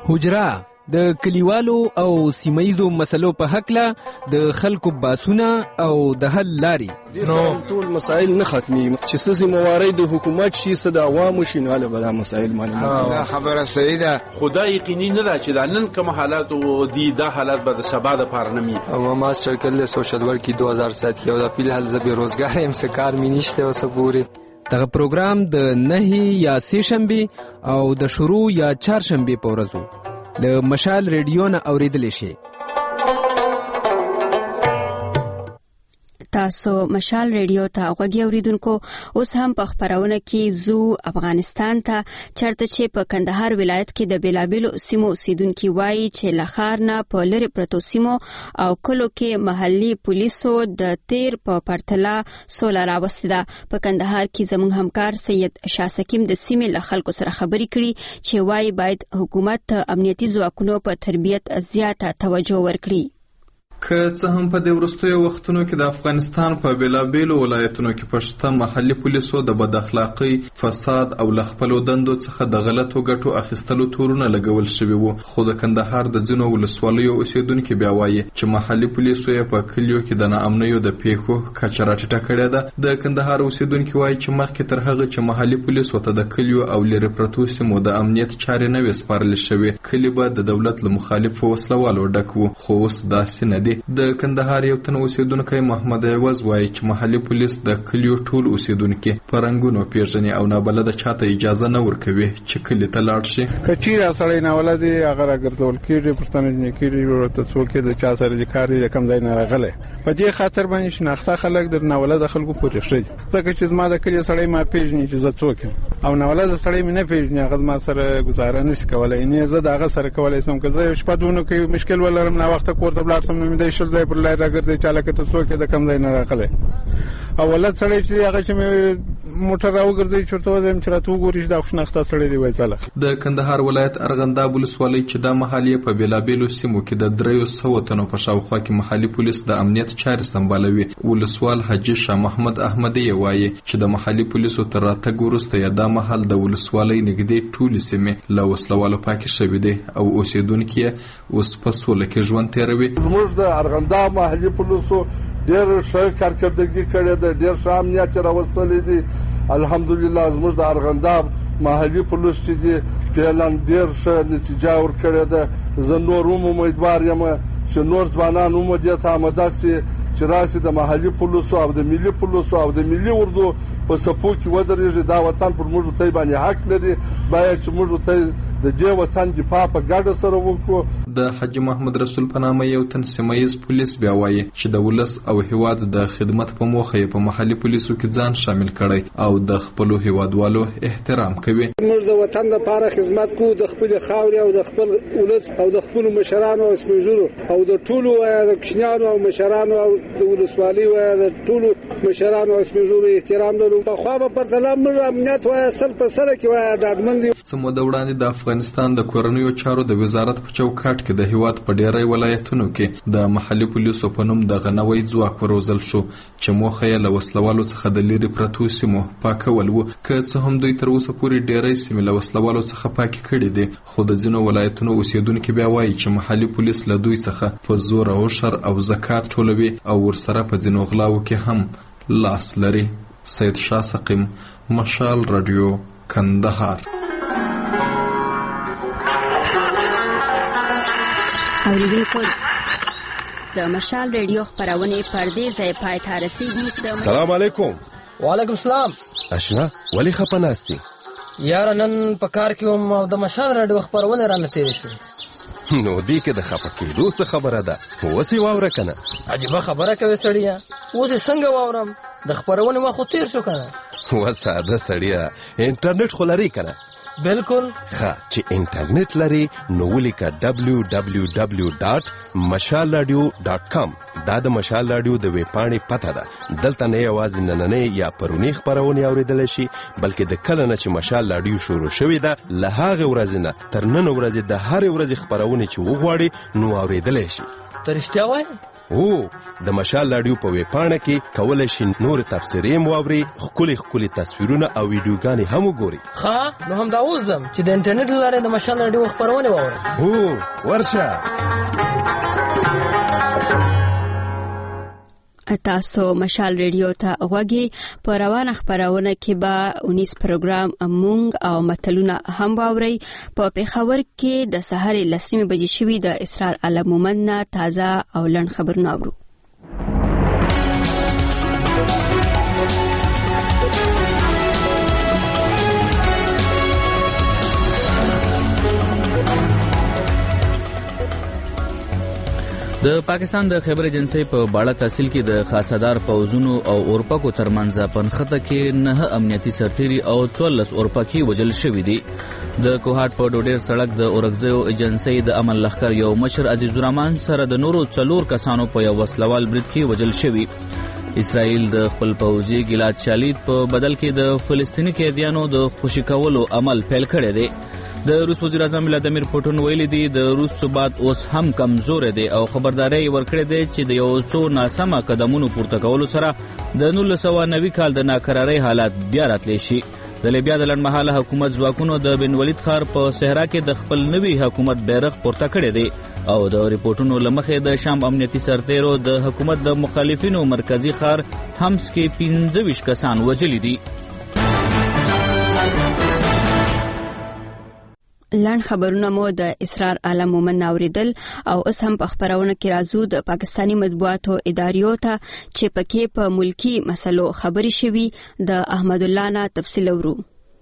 حجره د کلیوالو او سیمایزو مسلو په حقله د خلکو باسونه او د حل لارې نو ټول مسائل نه ختمي چې څه موارد د حکومت شي څه د عوامو شي نو له بل مسائل باندې خبره صحیح ده. خدای یقیني نه ده چې د نن کوم حالات او د حالات به د سبا د پارنمي او ماستر کله سوشل ورکی 2007 کې او د پیل حل ز بیروزګار هم څه کار می نشته او سپوري. دغه پروګرام د 9 یا 3 شنبه او د شروع یا 4 شنبه په ورځو له مشال ریډیو نه اوریدل شي. تاسو مشال ریډیو ته غوږی اوریدونکو اوس هم په خبرونه کې زو افغانستان ته چرته چې په کندهار ولایت کې د بیلابیلو سیمو اوسیدونکو وایي چې لخر نه په لری پروتو سیمو او کلو کې محلي پولیسو د تیر په پرتله سوله راوستي ده. په کندهار کې زموږ همکار سید شاسکیم د سیمې له خلکو سره خبرې کړي چې وایي باید حکومت امنیتي ځواکونو په تربیت زیاته توجه ورکړي. که څه هم په دې وروستیو وختونو کې د افغانستان په بیلابیلو ولایتونو کې پښته محلي پولیسو د بد اخلاقۍ، فساد او له خپلو دندو څخه د غلطو ګټو اخیستلو تورونه لګول شوي وو، خو د کندهار د ځینو ولسوالیو اوسیدونکي بیا وایي چې محلي پولیسو یې په کلیو کې د ناامنیو د پیښو کچه راټیټه کړې ده. د کندهار اوسیدونکي وایي چې مخکې تر هغه چې محلي پولیسو ته د کلیو او لرې پرتو سیمو د امنیت چارې نه وې سپارل شوې، کلي به د دولت له مخالفو وسلوالو ډک وو، خو اوس داسې نه دي. د کندهار یو تن اوسیدونکی محمد عوض وایي چې محلي پولیس د کلیو ټول اوسیدونکي په رنګونو پیژني او نابلده چاته اجازه نه ورکوي چې کلی ته لاړ شي. که چیرې سړی ناولد هغه راګرځول کېږي پښتنه نه کېږي ورته څوک د چا سره د کار د کم ځای نه راغلی په دې خاطر باندې شناخته خلک د ناولد خلکو پورې شي ځکه چې زما د کلی سړی ما پیژني چې زه څوک یم او ناولد سړی مې نه پیژني هغه ما سره گزاره نشي کولای نه زه دغه سره کولای سم که زه شپه دونه کې مشکل ولرم نه وخت کور ته بلاړ سم نه مې د پر لای راګرځي چاله کته څوک د کم ځای نه راغلی او ولادت سړی چې هغه چې موټر راوګرځي چرته وځم چې راتو ګوري دا شناخته سړی دی وای ځاله. د کندهار ولایت ارغنداب ولسوالۍ چې د محلي په بیلابیلو سیمو کې د 300 تنو په شاوخوا کې محلي پولیس د امنیت چارې سمبالوي. ولسوال حاجی شاه محمد احمدی وایي چې د محلي پولیسو تر راتګ وروسته یا د محل د ولسوالۍ نږدې ټولې سیمې له وسلوالو پاکې شوې دي او اوسیدونکي اوس په سوله کې ژوند تیروي. زموږ د ارغنداب محلي پولیسو ډېر ښه کارکردګي کړې ده، ډېر ښه امنیت راوستلی دی. الحمدلله زموږ د ارغنداب محلي پولیس چې دی فعلا ډېر ښه نتیجه ورکړې ده. زه نور هم امیدوار یم چې نور ځوانان هم دې ته آماده سي چې راسي د محلي پولیسو او د ملي پولیسو او د ملي اردو په صفو کې ودرېږي. دا وطن پر موږ ته باندې حق لري، باید چې موږ ته د دې وطن دفاع په ګډه سره وکړو. د حاجي محمد رسول په نامه یو تن سیمایز پولیس بیا وایي چې د ولس او هیواد د خدمت په موخه یې په محلي پولیسو کې ځان شامل کړي او د خپلو هیوادوالو احترام کوي. موږ د وطن لپاره خدمت کوو، د خپل خاورې او د خپل ولس او د خپل مشرانو او سپیژورو او د ټولو د کشنیانو او مشرانو او د ولسوالۍ او د ټولو مشرانو او سپیژورو احترام لرو. په خوا په پرتله موږ امنیت وای سل په سره کې وای ډاډمن دي. سمو د وړاندې د افغانستان د کورنیو چارو د وزارت په چوکاټ کې د هیواد په ډیری ولایتونو کې د محلي پولیسو په نوم د غنوي ځواک وروزل شو چې موخه یې له وسلوالو څخه د لری پرتو سیمو پاکول وو. که څه هم دوی تر اوسه پورې ډیری سیمې له وسلوالو څخه پاکې کړي دي، خو د ځینو ولایتونو اوسیدونکي بیا وایي چې محلي پولیس له دوی څخه په زور او شر او زکات ټولوي او ورسره په ځینو غلاو کې هم لاس لري. سید شاه سقیم، مشال رادیو، کندهار. اوریدونکو د مشال ریډیو خبرونه پردې ځای پای ته رسیدي. سلام علیکم. وعلیکم السلام. اشنا ولی خپناستی یار نن په کار کې هم د مشال ریډیو خبرونه را نتیری شو. نو دې کې د خپکېدو څه خبره ده؟ اوس یې واوره کنه. عجیبه خبره کوي سړیا. اوس څنګه واورم؟ د خبرونه وخت تیر شو کنه. و ساده سړیا انټرنیټ خو لري کنه؟ بالکل. ښه چې انټرنیټ لري نو ولیکه www.mashalradio.com. دا د مشال رادیو د ویب پاڼې پته ده. دلته نه یوازې نننۍ یا پرونی خبرونه اوریدل شي بلکې د کله نه چې مشال رادیو شروع شوې ده له هغه ورځې نه تر نن ورځې د هر ورځې خبرونه چې وغواړي نو اوریدل شي. ترشتیا وای؟ د مشال رادیو په ویبپاڼه کې کولای شئ نور تفسیرې واورئ، ښکلي تصویرونه او ویډیوګانې هم وګورئ. ښه، نو همدا اوس ځم چې د انټرنیټ له لارې د مشال رادیو خپرونې واورم. ورشه. تاسو مشال ریډیو ته غوږی. په روانه خبرونه کې به 19 پروګرام مونږ او متلونه هم باوري. په پیښور کې د سحر 10 بجې شوي د اسرار عالم مومند نه تازه او لړن خبرونه اورو. د پاکستان د خیبر ایجنسی په باړه تحصیل کې د خاصدار پوزونو او اورپکو ترمنځ پنخته کې 9 امنیتي سرتیري او 14 اورپکي وجل شوي دي. د کوهاټ په ډوډیر سړک د اورګزیو ایجنسی د امن لښکر یو مشر عزیز الرحمن سره د نورو 4 کسانو په یو وسلوال برید کې وجل شوي. اسرائیل د خپل پوځي ګلاد شالید په بدل کې د فلسطیني قیدیانو د خوشي کولو عمل پیل کړی دی. د روس وزیر اعظم ولادیمیر پوټین ویلي دی د روس ثبات اوس هم کمزور دی او خبرداري ورکړې دی چې د یو څو ناسمه قدمونو پورته کولو سره د 1990 کال د ناکرارۍ حالات بیا راتلی شي. د لیبیا د لنډمهاله حکومت ځواکونو د بن ولید ښار په صحرا کې د خپل نوي حکومت بیرغ پورته کړی دی او د ریپورتونو له مخې د شام امنیتي سرتیرو د حکومت د مخالفینو مرکزی ښار حمص کې 25 کسان وژلي دي. لړن خبرونه مو د اسرار عالم مومند اوریدل او اوس هم په خبرونه کې راځو د پاکستانی مطبوعاتو اداریو ته چې پکې په ملکی مسلو خبري شوي. د احمد الله نه تفصیل ورو.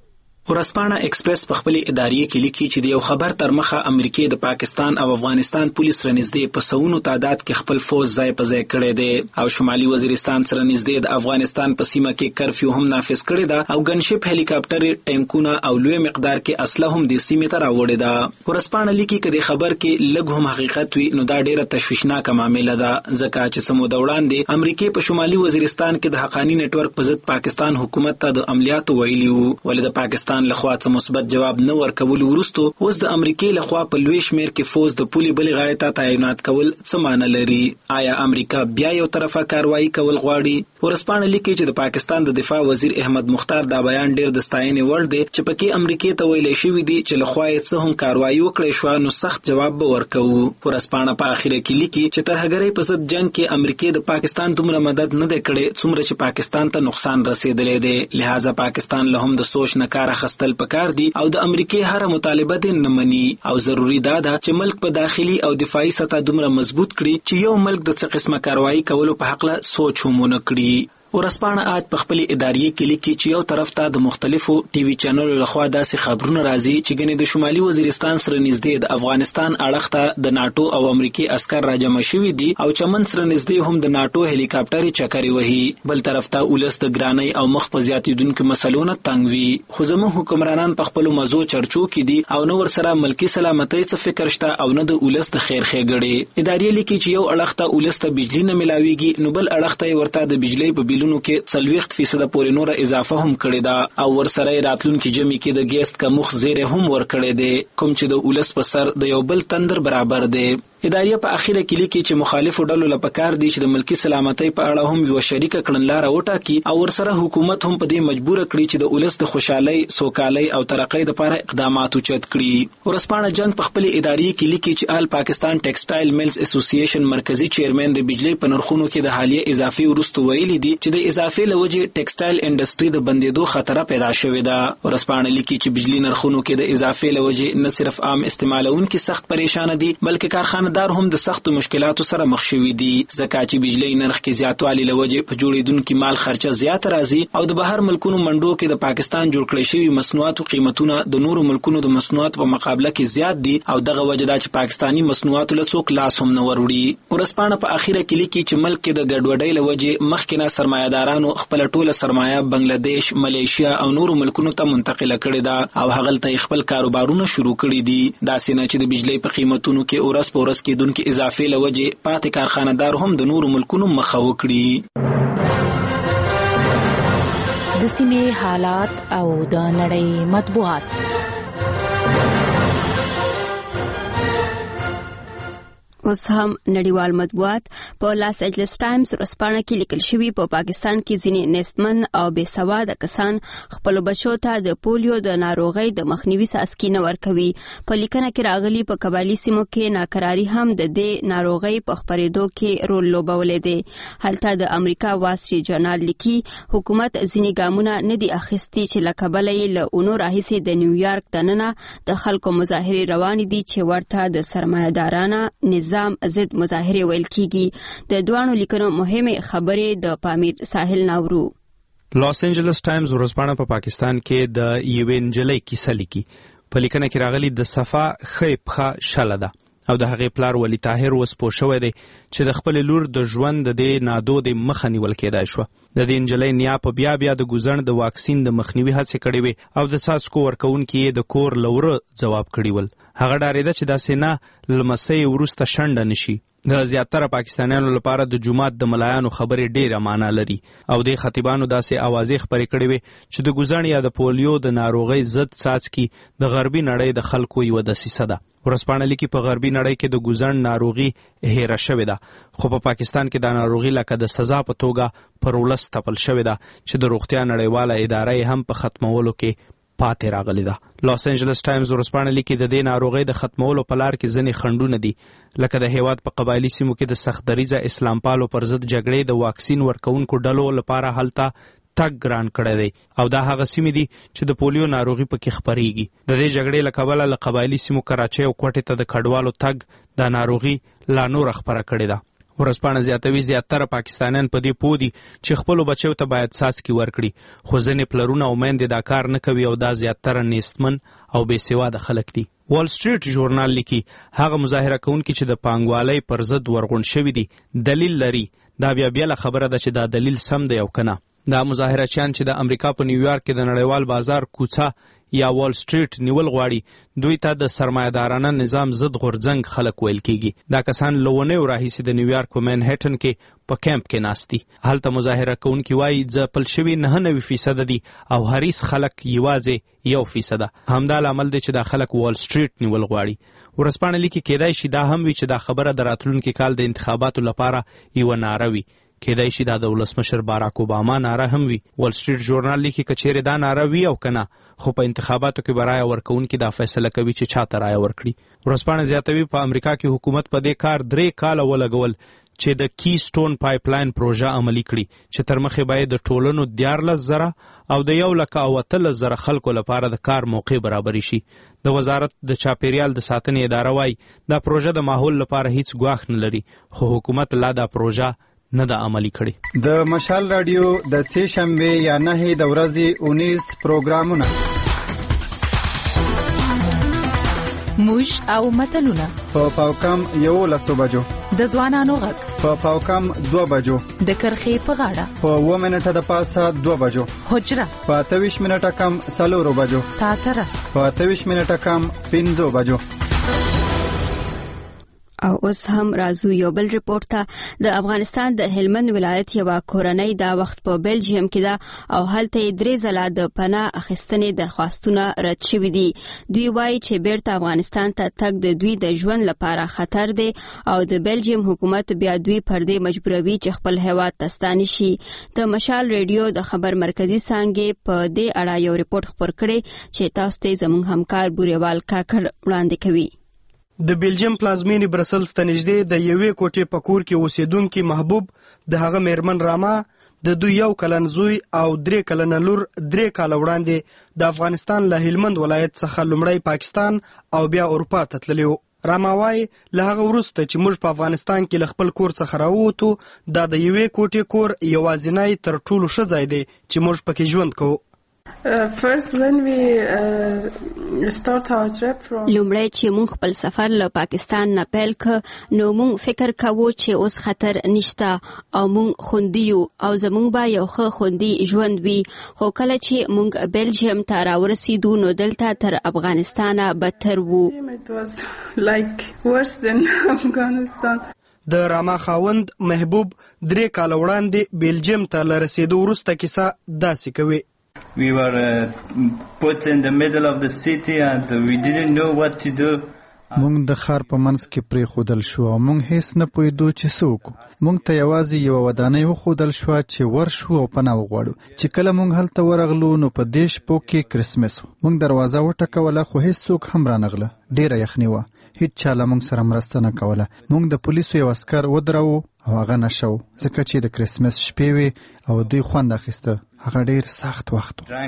ورځپاڼه ایکسپریس په خپل اداریه کې لیکي چې د یو خبر تر مخه امریکای د پاکستان او افغانستان پولیس سره نږدې په سونو تعداد کې خپل فوج ځای په ځای کړی دی او شمالي وزیرستان سره نږدې د افغانستان په سیمه کې کرفیو هم نافذ کړی دی او ګنشپ هلیکاپټر ټانکونه او لوی مقدار کې اسلحه هم د سیمې ته راوړی دی. ورځپاڼه لیکي چې د خبر کې لږ هم حقیقت وي نو دا ډیره تشویشناک معاملې ده ځکه چې سمو دوران دی امریکای په شمالي وزیرستان کې د حقانی نتورک په ضد پاکستان حکومت ته د عملیاتو ویلیو ولې د پاکستان لخوا څه مثبت جواب نه ورکول ورستو اوس د امریکای لخوا په لوی شمیر کې فوج د پولي بلې غاړې ته تعینات کول څه معنی لري؟ آیا امریکا بیا یو طرفه کاروایی کول غواړي؟ ورځپاڼه لیکي چې د پاکستان د دفاع وزیر احمد مختار دا بیان ډیر د ستاینې وړ دی چې پکې امریکای ته ویل شوی دی چې لخوا یې څه هم کاروایی وکړي شو نو سخت جواب به ورکوو. ورځپاڼه په اخر کې لیکي چې ترهګرۍ په ضد جنگ کې امریکای د پاکستان دومره مدد نه دی کړی څومره چې پاکستان ته نقصان رسیدلی دی لہذا پاکستان له هم د سوچ نه کار اخیستل پکار دی او د امریکای هر مطالبه دې نه مني او ضروری ده چې ملک په داخلي او دفاعي سطح دومره مضبوط کړي چې یو ملک د څه قسمه کاروایی کولو په حق له سوچ هم نه کړي. ورځپاڼه آج په خپل اداریه کې لیکي چې یو طرف ته د مختلفو ټي وي چینلونو لخوا داسې خبرونه راځي چې ګنې د شمالي وزیرستان سره نږدې د افغانستان اړخ ته د ناتو او امریکای عسكر راجمع شوي دي او چمن سره نږدې هم د ناتو هلیکاپټر چکرې وهي. بل طرف ته ولس د ګرانۍ او مخ په زیاتیدونکو مسلونو تنګ وي خو زموږ حکمرانان په خپل مزو چرچو کې دي او نو ور سره ملکی سلامتۍ څه فکر شته او نه د ولس د خیر ښېګړې. اداریه لیکي چې یو اړخ ته ولس ته بجلی نه ملاويږي نو بل اړخ ته ورته د بجلی په بیلونو کې 40% پورې نور اضافه هم کړی دا او ورسره راتلونکي جمعې کې د ګیس کموخ زیره هم ور کړی دی کوم چې د ولس په سر د یو بل تندر برابر دی. اداریه په اخیره کې لیکي چې مخالفو ډلو لپاره دي چې د ملکی سلامتۍ په اړه هم یو شریکه کړنلاره وټاکي او ورسره حکومت هم په دې مجبور کړي چې د ولس د خوشحالۍ سوکالۍ او ترقۍ لپاره اقدامات وچت کړي. ورځپاڼه جنگ په خپل اداریه کې لیکي چې آل پاکستان ټیکسټایل میلز اسوسییشن مرکزی چیرمن د بجلی په نرخونو کې د حالیه اضافي ورستو ویلي دي چې د اضافي لوجه ټیکسټایل انډستری د بندیدو خطر پیدا شوی دا. ورځپاڼه لیکي چې بجلی نرخونو کې د اضافي لوجه نه صرف عام استعمالونکو سخت پریشان دي بلکې کارخانه‌دار هم د سخت مشکلاتو سره مخ شوي دي ځکه چې بجلی نرخ کې زیاتوالی لوجه په جوړیدونکو مال خرچه زیات راځي او د بهر ملکونو منډو کې د پاکستان جوړ کړی شوی مصنوعاتو قیمتونه د نورو ملکونو د مصنوعاتو په مقابله کې زیات دي او دغه وجه دا چې پاکستانی مصنوعاتو له څوک لاس هم نه وروړي. ورځپاڼه په اخیره کې لیکي چې ملک کې د ګډوډۍ لوجه مخکینه سرمایدارانو خپل ټوله سرمایه بنگلاديش ملیشیا او نورو ملکونو ته منتقله کړې ده او هغه ته خپل کاروبارونه شروع کړي دي. دا سینه چې د بجلی په قیمتونو کې اورس پورس کې دونکو اضافي لوجه پاتې کارخانه‌دار هم د نورو ملکونو مخه وکړي. د سیمې حالات او د نړۍ مطبوعات. اوس هم نړیوال مطبوعات په لاس انجلس ټایمز ورځپاڼه کې لیکل شوي په پاکستان کې ځینې نیستمن او بې سواده کسان خپل بچو ته د پولیو د ناروغۍ د مخنیوي څاڅکي نه ورکوي. په لیکنه کې راغلي په قبایلي سیمو کې ناکراري هم د دې ناروغۍ په خپرېدو کې رول لوبولی دی. هلته د امریکا وال سټریټ جورنال لیکي حکومت ځینې ګامونه نه دي اخیستي چې له کبله یې له اونو راهیسې د نیویارک دننه د خلکو مظاهرې روانې دي چې ورته د سرمایه‌دارانه نظام ضد مظاهره ویل کیږي. د دوانو لیکنو مهمه خبرې د پامیر ساحل ناورو. لاس انجلس ټایمز ورځپاڼه په پاکستان کې د یوې نجلۍ کیسه لیکي. په لیکنه کې راغلي د صفا خیبخه شله ده او د هغې پلار ولی طاهر اوس پوه شوی دی چې د خپل لور د ژوند د دې نادودې مخه نیول کېدای شوه. د دې نجلۍ نیا په بیا د ګوزڼ د واکسین د مخنیوي هڅې کړې وې او د څاڅکو ورکوونکي یې د کور له وره ځواب کړي ول. هغه ډارېده چې داسې نه لمسۍ وروسته شنډه نشي. د زیاتره پاکستانیانو لپاره د جومات د ملایانو خبرې ډېره معنا لري او د خطیبانو داسې اوازې خپرې کړې وې چې د ګوزڼ یا د پولیو د ناروغۍ ضد څاڅکي د غربي نړۍ د خلکو یوه دسیسه ده. ورځپاڼه لیکي په غربي نړۍ کې د ګوزڼ ناروغي هیره شوې ده خو په پاکستان کې دا ناروغي لکه د سزا په توګه پر ولس تپل شوې ده چې د روغتیا نړیواله اداره یې هم په ختمولو کې پاتې راغلی ده. لاس انجلس ټایمز ورځپاڼه لیکي د دې ناروغۍ د ختمولو په لار کې ځینې خنډونه دي لکه د هیواد په قبایلي سیمو کې د سخت دریځه اسلام پالو پر ضد جګړې د واکسین ورکوونکو ډلو لپاره هلته تګ ګران کړی دی او دا هغه سیمې دي چې د پولیو ناروغي پکې خپریږي. د دې جګړې له کبله له قبایلي سیمو کراچۍ او کوټې ته د کډوالو تګ دا ناروغي لا نوره خپره کړې ده. ورځپاڼه زیاتوي زیاتره پاکستانیان په دې پوه دي چې خپلو بچیو ته باید څاڅکي ورکړي خو ځینې پلرونه او میندې دا کار نه کوي او دا زیاتره نیستمن او بې سواده خلک دي. وال سټریټ ژورنال لیکي هغه مظاهره کوونکي چې د پانګوالۍ پر ضد ورغونډ شوي دي دلیل لري. دا بیا خبره ده چې دا دلیل سم دی او که نه. دا مظاهرچیان چې د امریکا په نیویارک کې د نړیوال بازار کوڅه یا وال سټریټ نیول غواړي دوی ته د سرمایه‌دارانه نظام ضد غورځنګ خلک ویل کیږي. دا کسان له ونیو راهیسې د نیویارک په منهټن کې په کیمپ کې ناست دي. هلته مظاهره کوونکي وایي ځپل شوي 99% دي او هریس خلک یوازې 1% ده. همدا لامل دی چې دا خلک وال سټریټ نیول غواړي. ورځپاڼه لیکي کېدای شي دا هم وي چې دا خبره د راتلونکي کال د انتخاباتو لپاره یوه ناره وي. کېدای شي دا د ولسمشر باراک اوباما ناره هم وي. وال سټریټ ژورنال لیکي که چیرې دا ناره وي او که نه خو په انتخاباتو کې به رایه ورکوونکي دا فیصله کوي چې چاته رایه ورکړي. ورځپاڼه زیاتوي په امریکا کې حکومت په دې کار 3 کاله ولګول چې د کی سټون پایپ لاین پروژه عملي کړي چې تر مخې باید د ټولنو 14,000 او د 1,18,000 خلکو لپاره د کار موقع برابري شي. د وزارت د چاپیریال د ساتنې اداره وایي دا پروژه د ماحول لپاره هیڅ ګواښ نه لري خو حکومت لا دا پروژه نه ده عملي کړي. د مشال رادیو د سې شنبې یا 9 د ورځې 19 پروګرامونه موج او متلونه په پاوکم 11 بجو، د ځوانانو غږ په پاوکم 2 بجو، د کرخې په غاړه په 2 منټه د پاسه 2 بجو، حجره په 28 منټه کم 4 بجو، تاتره په 28 منټه کم 5 بجو. او اوس هم راځو یو بل ریپورت ته. د افغانستان د هلمند ولایت یوه کورنۍ دا وخت په بلجیم کې ده او هلته یې 3 ځله د پناه اخیستنې درخواستونه رد شوي دي. دوی وایي چې بیرته افغانستان ته تګ د دوی د ژوند لپاره خطر دی او د بلجیم حکومت بیا دوی پر دې مجبوروي چې خپل هیواد ته ستانه شي. د مشال ریډیو د خبر مرکزی څانګې په دې اړه یو ریپورت خپور کړی چې تاسو ته زموږ همکار بوریوال کاکړ وړاندې کوي. د بیلجیم پلازمینې برسلز ته نږدې د یوې کوټې په کور کې اوسیدونکي محبوب د هغه میرمن راما د دوی 1 کلن زوی او 3 کلنه لور 3 کاله وړاندې د افغانستان له هلمند ولایت څخه لومړی پاکستان او بیا اروپا ته تللي وو. راما وایي له هغه وروسته چې موږ په افغانستان کې له خپل کور څخه راووتو دا د یوې کوټې کور یوازینی تر ټولو ښه ځای دی چې موږ پکې ژوند کوو. لومړی چې مونږ خپل سفر له پاکستان نه پیل کړ نو مونږ فکر کوو چې اوس خطر نشته او مونږ خوندي یو او زمونږ به یو ښه خوندي ژوند وي. خو کله چې مونږ بلجیم ته راورسېدو نو دلته تر افغانستانه بدتر وو. د راما خاوند محبوب 3 کاله وړاندې بلجیم ته له رسېدو وروسته کیسه داسې کوي. We were put in the middle of the city and we didn't know what to do. مونږ د خار په منځ کې پرې خودل شو او مونږ هیڅ نه پوهېدو چې څه وکړو. مونږ ته یوازې یوه ودانۍ وښودل شوه چې ورشو او پناه وغواړو. چې کله مونږ هلته ورغلو نو په دې شپو کې کرسمس و. مونږ دروازه وټکوله خو هیڅوک هم رانغله. ډېره یخني وه. هیڅ چا له مونږ سره مرسته نه کوله. مونږ د پولیسو یو عسکر ودراوو او هغه نشه و ځکه چې د کرسمس شپې وې او دوی خوند اخیسته. هغه ډېر سخت وخت و.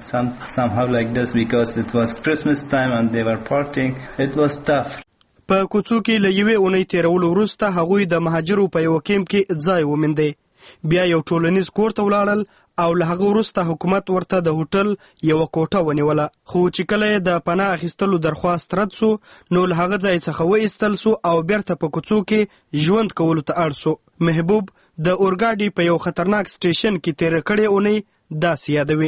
په کوڅو کې له یوې اونۍ تېرولو وروسته هغوی د مهاجرو په یوه کیمپ کې ځای وموندی. بیا یو ټولنیز کور ته ولاړل او له هغه وروسته حکومت ورته د هوټل یوه کوټه ونیوله. خو چې کله یې د پناه اخیستلو درخواست رد سو نو له هغه ځای څخه وایستل سو او بیرته په کوڅو کې ژوند کولو ته اړ سو. محبوب د اورګاډي په یو خطرناک سټیشن کې تېره کړې اونۍ داسې یادوي.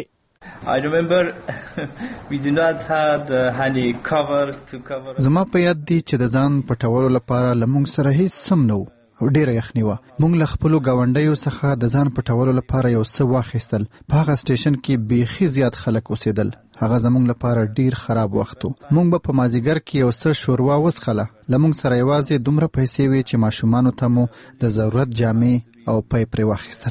زما په یاد دی چې د ځان پټولو لپاره له موږ سره هیڅ سم نه و او ډېره یخني وه. موږ له خپلو ګاونډیو څخه د ځان پټولو لپاره یو څه واخیستل. په هغه سټیشن کې بیخي زیات خلک اوسېدل. هغه زموږ لپاره ډیر خراب وخت و. موږ به په مازیګر کې یو څه شوروا وڅښله. له موږ سره یوازې دومره پیسې وې چې ماشومانو ته مو د ضرورت جامې او پی پرې واخیستل.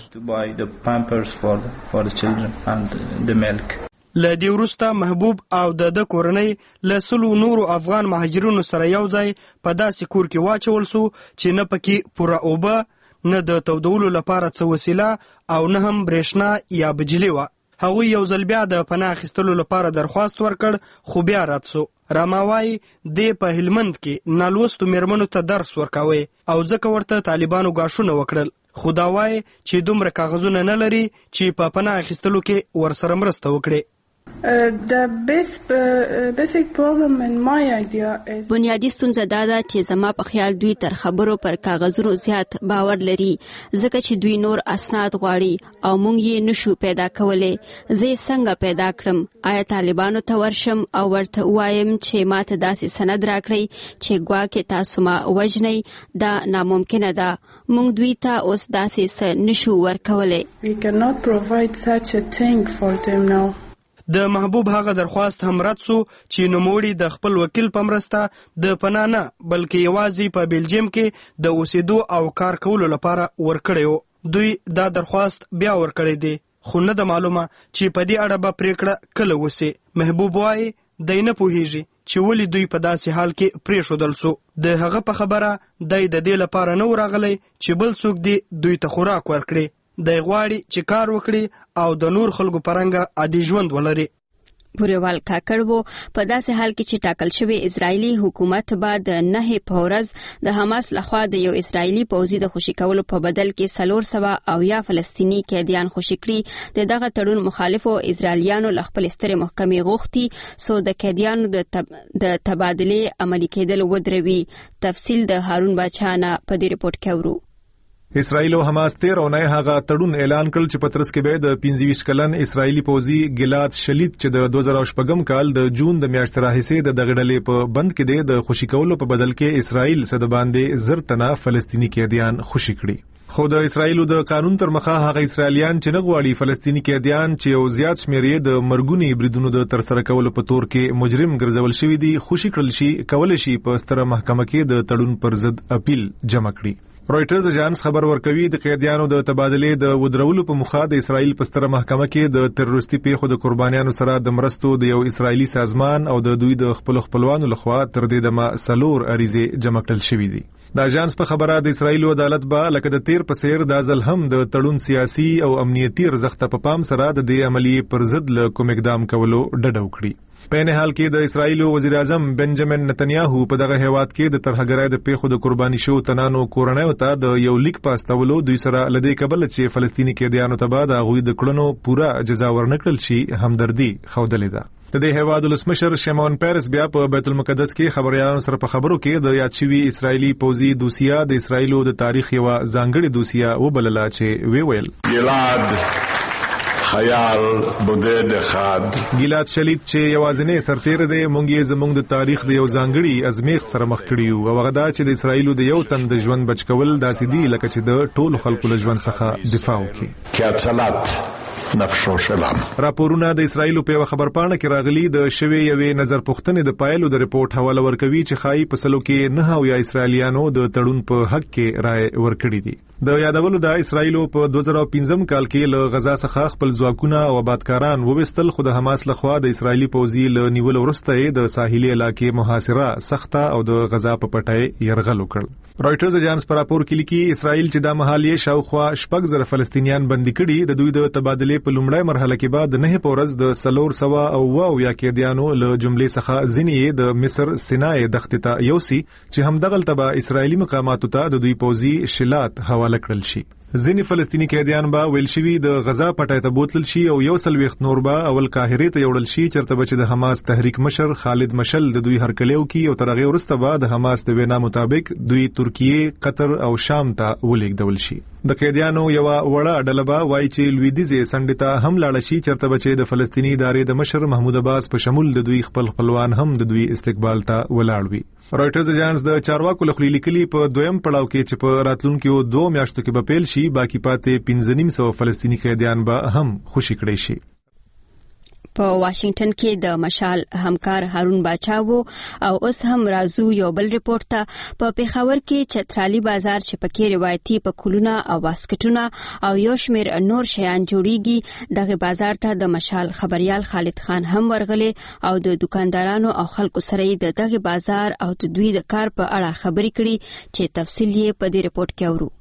له دې وروسته محبوب او د کورنۍ له 100 نورو افغان مهاجرینو سره یو ځای په داسې کور کې واچول سو چې نه پکې پوره اوبه، نه د تودولو لپاره څه وسیله او نه هم برېښنا یا بجلي وه. هغوی یو ځل بیا د پناه اخیستلو لپاره درخواست ورکړ خو بیا رد سو. راما وایي دې په هلمند کې نالوستو میرمنو ته درس ورکوي او ځکه ورته طالبانو ګاښونه وکړل. خو دا وایي چې دومره کاغذونه نه لري چې په پناه اخیستلو کې ورسره مرسته وکړي. بنیادی ستونزه دا ده چې زما په خیال دوی تر خبرو پر کاغذونو زیات باور لري ځکه چې دوی نور اسناد غواړي او موږ یې نشو پیدا کولی. زه یې څنګه پیدا کړم؟ آیا طالبانو ته ورشم او ورته ووایم چې ماته داسې سند راکړئ چې ګواکې تاسو ما وژنئ؟ دا ناممکنه ده. موږ دوی ته اوس داسې څه نشو ورکولی. د محبوب هغه درخواست هم رد سو چې نوموړي د خپل وکیل په مرسته د پناه نه بلکې یوازې په بلجیم کې د اوسېدو او کار کولو لپاره ورکړی و. دوی دا درخواست بیا ورکړی دی خو نه ده معلومه چې په دې اړه به پریکړه کله وسي. محبوب وایي دی نه پوهیږي چې ولې دوی په داسې حال کې پرېښودل سو. د هغه په خبره دی د دې لپاره نه راغلی چې بل څوک دی دوی ته خوراک ورکړي. دی غواړي چې کار وکړي او د نور خلکو پرنګه عادي ژوند ولري. بوریوال کاکړ وو په داسې حال کې چې ټاکل شوی اسرایلی حکومت به د 9 په ورځ د حماس لخوا د یو اسرایلی پوځي د خوشي کولو په بدل کې 400 فلسطینی قیدیان خوشي کړي. دغه تړون مخالفو اسرایلیانو له خپل سترې محکمې غوښتي سو د قیدیانو د تبادله عملي کېدل ودروي. تفصیل د هارون باچانه په دې رپورت کې ورو. اسرائیل او حماس 13 اونۍ هغه تړون اعلان کړ چې پترس کې به د 25 کلن اسرایلی پوځي ګلاد شلیت چې د 2014 کال د جون د میاشتې راهیسې د دغړلې په بند کې د خوشي کولو په بدل کې اسرائیل سره باندې زرتنا فلسطینی قیدیان خوشي کړي. خو د اسرائیلو د قانون تر مخه هغه اسرائیلیان چې نه غواړي فلسطینی قیدیان چې یو زیات شمېر د مرګونی بریدونو د تر سره کولو په تور کې مجرم ګرځول شوی دي خوشي کړل شي کول شي په ستره محکمه کې د تړون پر ضد اپیل جمع کړي. رويټرز اژانس خبر ورکوي د قیدیانو د تبادله د ودرولو په مخه د اسرائیل په ستره محکمه کې د تروریستي پیښو د قربانیانو سره د مرستو د یو اسرایلی سازمان او د دوی د خپلوانو لخوا تر دې دمه سلور اریزه جمع کړل شوې دي. د اژانس په خبره د اسرائیل عدالت به لکه د تیر په سیر د ځل هم د تړون سیاسي او امنیتي ارزښت په پام سره د دې عملی پر ضد له کوم اقدام کولو ډډه وکړي. په نه حال کې د اسرائیل وزیر اعظم بنجامین نتنیاهو په دغه هیواد کې د ترهګرۍ د پیښو د قرباني شو تنانو کورنۍ ته د یو لیک پاستولو دوی سره لدې قبل چې فلسطینی قیدیانو ته بعد هغه د کړنو پورا جزا ورنکړل شي همدردي خوندلې ده. د دې هیواد ولسمشر شمون پیرس بیا په بیت المقدس کې خبريالانو سره په خبرو کې د یاد شوی اسرایلی پوځي دوسیه د اسرایلو د تاریخ یو ځانګړي دوسیه وبلله چې ویل خیال بودد خاد ګیلاد شلیت چې یوازینی سرتیر دی مونږ یې زمونږ د تاریخ د یو ځانګړي ازمیخ سره مخ کړیو او هغه دا چې د اسرایلو د یو تن د ژوند بچ کول داسې دی لکه چې د ټولو خلکو له ژوند څخه دفاع وکړي. نفشوشلم. راپورونه د اسرایل په خبرپاڼه کې راغلي د شوی یوې نظر پوښتنې د پایلو د ریپورت حواله ورکوي چې خای په سلو کې 9 اسرایلیانو د تړون په حق کې رائے ورکړي دي. د یادولو د اسرایل په 2015 کال کې له غزا څخه خپل ځواکونه او آبادکاران وویستل، خو د حماس لخوا د اسرایلی پوځي له نیول وروسته د ساحلي علاقې محاصره سخته او د غزا په پټای يرغل وکړ. رايټرز اجانس پر راپور کې لیکي اسرایل چې د محلي شاوخوا 6,000 فلسطینیان بندي کړي، د دوی د تبادله په لومړی مرحله کې بعد نه پورز د 400 یا کېدیانو له جملې څخه ځینې د مصر سینای دښتې ته یوسي چې همدغه تبع اسرایلی مقاماتو ته د دوی پوځي شلات حواله کړل شي. ځینې فلسطینی قیدیان به ویل شوي د غزا پټای ته بوتل شي او 100 نور به اول قاهره ته یوړل شي، چرته به چې د حماس تحریک مشر خالد مشل د دوی هرکلیو کې او ترغه ورسته به د حماس د وینا مطابق دوی ترکیه، قطر او شام ته ولېږدول شي. د قیدیانو یو وړه ډله به وایي چې لویدیځه سندې ته هم لاړ شي، چرته به چې د فلسطینی ادارې د مشر محمود عباس په شمول د دوی خپلوان هم د دوی استقبال ته ولاړ وي. رايټرز اجانس د چارواکو لخوا لیکلي په دویم پړاو کې چې په راتلونکو 2 میاشتو کې به پیل شي، باقی پاتې 1500 فلسطینی قیدیان به هم خوشی کړي شي. په واشنگټن کې د مشال همکار هارون باچا وو او اوس هم رازو یو بل ریپورت ته په پیښور کې چترالي بازار چې پکې روایتي پکولونه او واسکټونه او یو شمیر نور شیان جوړیږي، دغه بازار ته د مشال خبريال خالد خان هم ورغلی او د دکاندارانو او خلکو سره د دغه بازار او د دوی د کار په اړه خبرې کړي چې تفصیل یې په دې ریپورت کې اورو.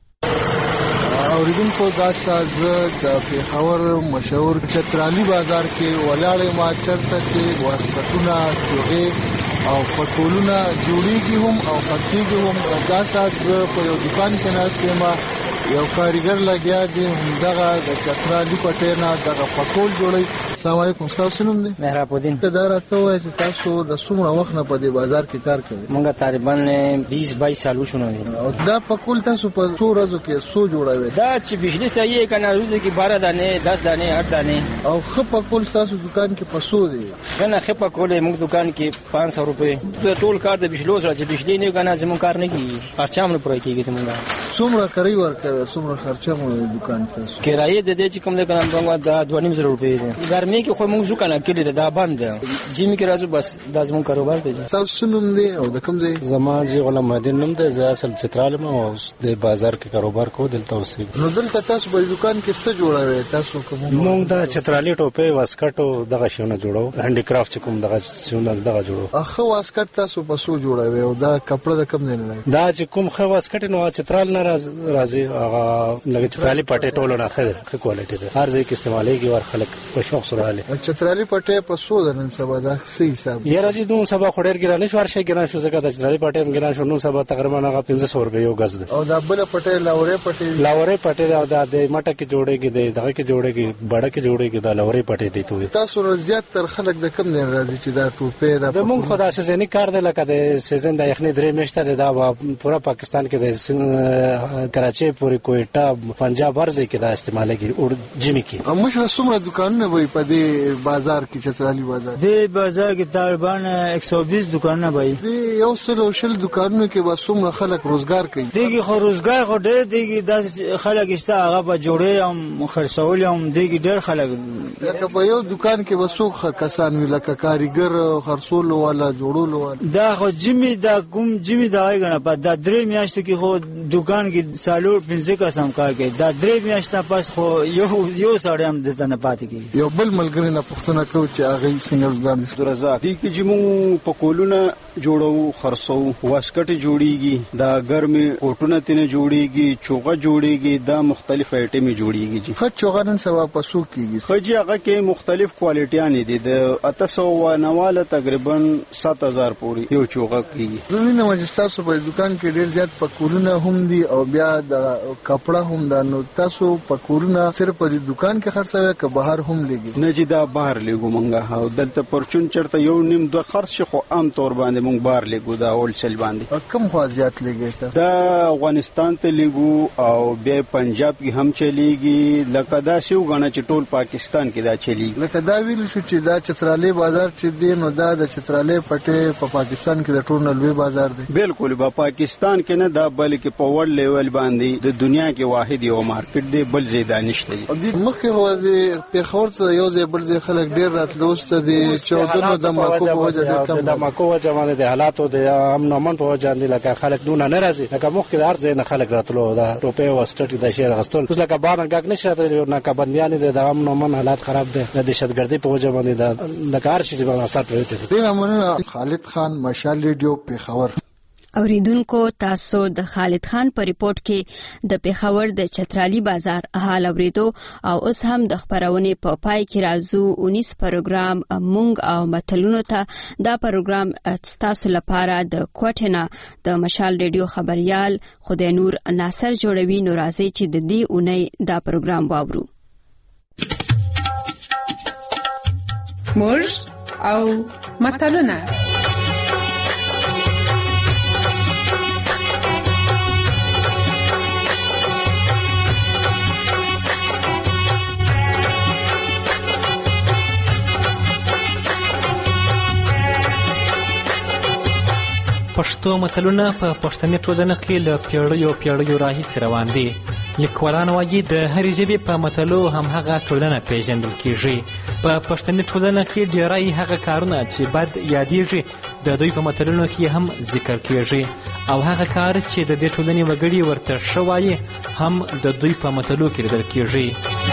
اوریدونکو دا ساز د پیښور مشهور چترالي بازار کې ولاړې ما چرته کې واسکټونه جوړې او پټولونه جوړیږي هم او خرڅیږي هم. دا ساز په یو دکان کې ناست ما یو کاریګر لګیا دی، همدغه د چترالي پټې نه دغه پټول جوړي. السلام علیکم، تاسو نوم دی؟ مهراب الدین. دا راته وایي چې تاسو د څومره وخت نه په دې بازار کې کار کوئ؟ مونږ تقریبا 20-22 سال وشو. او دا پټول تاسو په څو ورځو کې څو جوړوي؟ دا چې بجلی سایه کنه روز کې 12 دانه 10 دانه 8 دانه. او خپ پټول تاسو دکان کې پسو دی؟ کنه خپ پټول موږ دکان کې 500 روپے د ټول کار د بجلی سره چې بجلی نه کنه زمون کار نه کیږي، خرچام نه پوره کیږي زمونږ. څومره کوي ورکوي، څومره خرچه مو دکان تاسو؟ کرایه د دې چې کوم ده کنه موږ د 2.5 روپے دی. ګرمي کې خو موږ ځکه نه کړی دا بند جیمی کې راځو، بس د زمون کاروبار دی. تاسو نوم دی او د کوم ځای؟ زمان جی غلام مهدی نوم دی، زه اصل چترال ما او د بازار کې کاروبار کو دلته اوسې. نو دلته تاسو په دکان کې څه جوړوي؟ تاسو کوم؟ موږ د چترالي ټوپې واسکټو دغه شیونه جوړو، هاند کرافټ کوم دغه شیونه دغه جوړو. اخو واسکټ تاسو په څو جوړوي او دا کپڑا د کوم نه لای؟ دا چې کوم خو واسکټ نو چترال نه راځي، هغه لکه چترالي پټې ټولو نه خه کوالټي ده، هر ځای کې استعمالېږي ور خلک په شوق سره علي. چترالي پټې په څو نن سبا دا څه حساب؟ یې راځي دوه سبا خورر ګرانه شو، ورشه ګرانه شو، زګا د چترالي پټې ګرانه شو، نو سبا تقریبا هغه 1500 روپے یو غز ده. او دا بل پټې لاورې پټې او دا د مټه کې جوړېږي، دغه کې جوړېږي، بڑا کې جوړېږي، دا لاورې پټې دي ته. تاسو زیات تر خلک د کم نه راځي چې دا ټوپې دا د مونږ خدا سيزني کار دی، لکه د سيزن د یخني درې میاشتې دا پورا پاکستان کې د کراچي پورې کوئټه پنجاب ورځي کې دا استعمالېږي او جمی کې. او مشره څومره دکانونه وي په دې بازار کې چترالي بازار؟ دې بازار کې تقریبا 120 دکانونه وي. دې یو سل شل دکانونو کې به څومره خلک روزګار کوي؟ دغه خو روزګار خو ډېر دي، د خلک شته هغه په جوړې هم خرڅول هم دغه ډېر خلک. لکه په یو دکان کې به څو کسان وي، لکه کاریګر، خرڅول والا، جوړول والا؟ دا خو جمی دا کوم جمی دا غنه په دا 3 میاشتو کې خو دکان کې سالور 15 کسان کار کوي، دا 3 میاشتې پس خو یو سړی هم دته نه پاتې کیږي. یو بل ملګری نه پښتنه کوي چې هغه څنګه روزګار دي. درزا دي کې چې مو په کولونه جوړو، خرڅو، واسکټ جوړیږي، دا ګرمي کوټونه تنه جوړیږي، چوغه جوړیږي، دا مختلف آیټم جوړیږي. خو چوغه نن سبا پسو کیږي، خو چې هغه کې مختلف کوالټیان دي، د 890 تقریبا 7000 پورې یو چوغه کیږي. زمينه مجستاسو په دکان کې ډېر زیات پکورونه هم دي او بیا د کپڑا هم دا. نو تاسو پکورونه صرف په دکان کې خرڅوي که بهر هم لګي؟ نه چې دا بهر لګو مونږه، او دلته پرچون چرته 1.5-2 خرڅ خو عام طور باندې مونږ بار لګو دا اول سل باندې. کم خوا زیات لګي ته؟ دا افغانستان ته لګو او بیا پنجاب کې هم چلیږي، لکه دا شو غنه چې ټول پاکستان کې دا چلیږي. لکه دا ویل شو چې دا چترالي بازار چې دی نو دا د چترالي پټه په پاکستان کې د ټول لوی بازار دی. بالکل په پاکستان کې نه دا بلکې په ورلد لیول باندې د دنیا کې واحد یو مارکیټ دی، بل ځای دا نشته دی. مخکې هو د پیښور څخه یو ځای بل ځای خلک ډیر راتلوسته دي چودنو د ماکو په وجه د کم د ماکو وجه باندې د حالاتو د امن امن په وجه باندې لکه خلک دونه نه راځي، لکه مخکې د هر ځای نه خلک راتلو دا روپې او سټټي د شهر غستول، اوس لکه بار غاګ نشته نه کبنديان د امن امن حالات خراب دي د دهشتګردي په وجه باندې د لکه هر شي باندې اثر پروت دی. مننه خالد خان، مشال ریډیو پیښور. اوریدونکو تاسو د خالد خان په ریپورت کې د پیښور د چترالي بازار حال اوریدو او اوس هم د خبرونه په پای کې راځو 19 پروګرام مونږ او متلونو ته. دا پروګرام تاسو لپاره د کوټینا د مشال ریډیو خبريال خدای نور ناصر جوړوي. نو راځي چې د دې اونۍ دا پروګرام واورو. مونږ او متلونه. پښتو متلونه په پښتني ټولنه کې له پیړیو راهیسې روان دي. لیکوالان وایي د هرې ژبې په متلو همهغه ټولنه پیژندل کیږي. په پښتني ټولنه کې ډیری هغه کارونه چې بد یادېږي د دوی په متلونو کې هم ذکر کیږي او هغه کار چې د دې ټولنې وګړي ورته ښه وایي هم د دوی په متلو کې لیدل کیږي.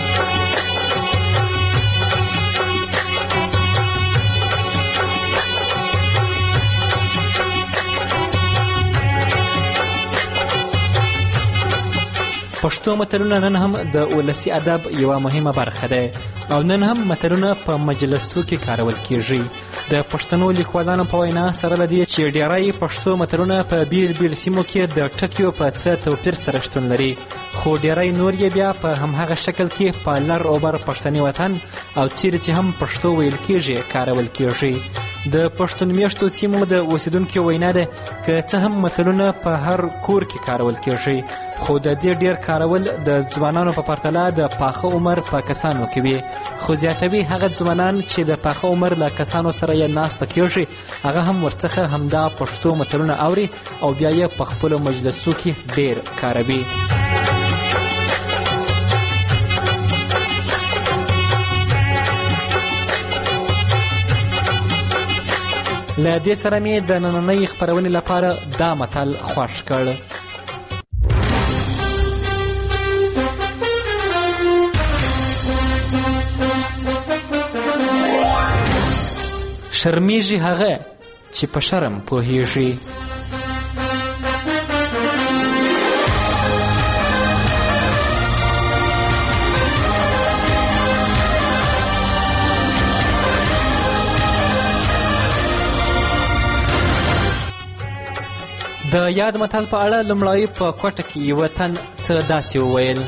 پښتو متلونه نن هم د ولسي ادب یوه مهمه برخه ده او نن هم متلونه په مجلسو کې کارول کیږي. د پښتنو لیکوالانو په وینا سره لدی چې ډیری پښتو متلونه په بیل بیل سیمو کې د ټکیو په څه توپیر سره شتون لري، خو ډیری نور یې بیا په همهغه شکل کې په لر او بر پښتني وطن او چیرې چې هم پښتو ویل کیږي کارول کیږي. د پښتون میشتو سیمو د اوسیدونکو وینا ده که څه هم متلونه په هر کور کې کارول کیږي، خو د دې ډیر کارول د ځوانانو په پرتله د پاخه عمر په کسانو کې وي. خو زیاتوي هغه ځوانان چې د پاخه عمر له کسانو سره یې ناسته کیږي هغه هم ورڅخه همدا پښتو متلونه اوري او بیا یې په خپلو مجلسو کې ډیر کاروي. له دې سره مې د نننۍ خپرونې لپاره دا متل خوښ کړ. شرمیږي هغه چې په شرم پوهیږي. د یاد متل په اړه لومړی په کوټه کې یوه تن څه داسې وویل.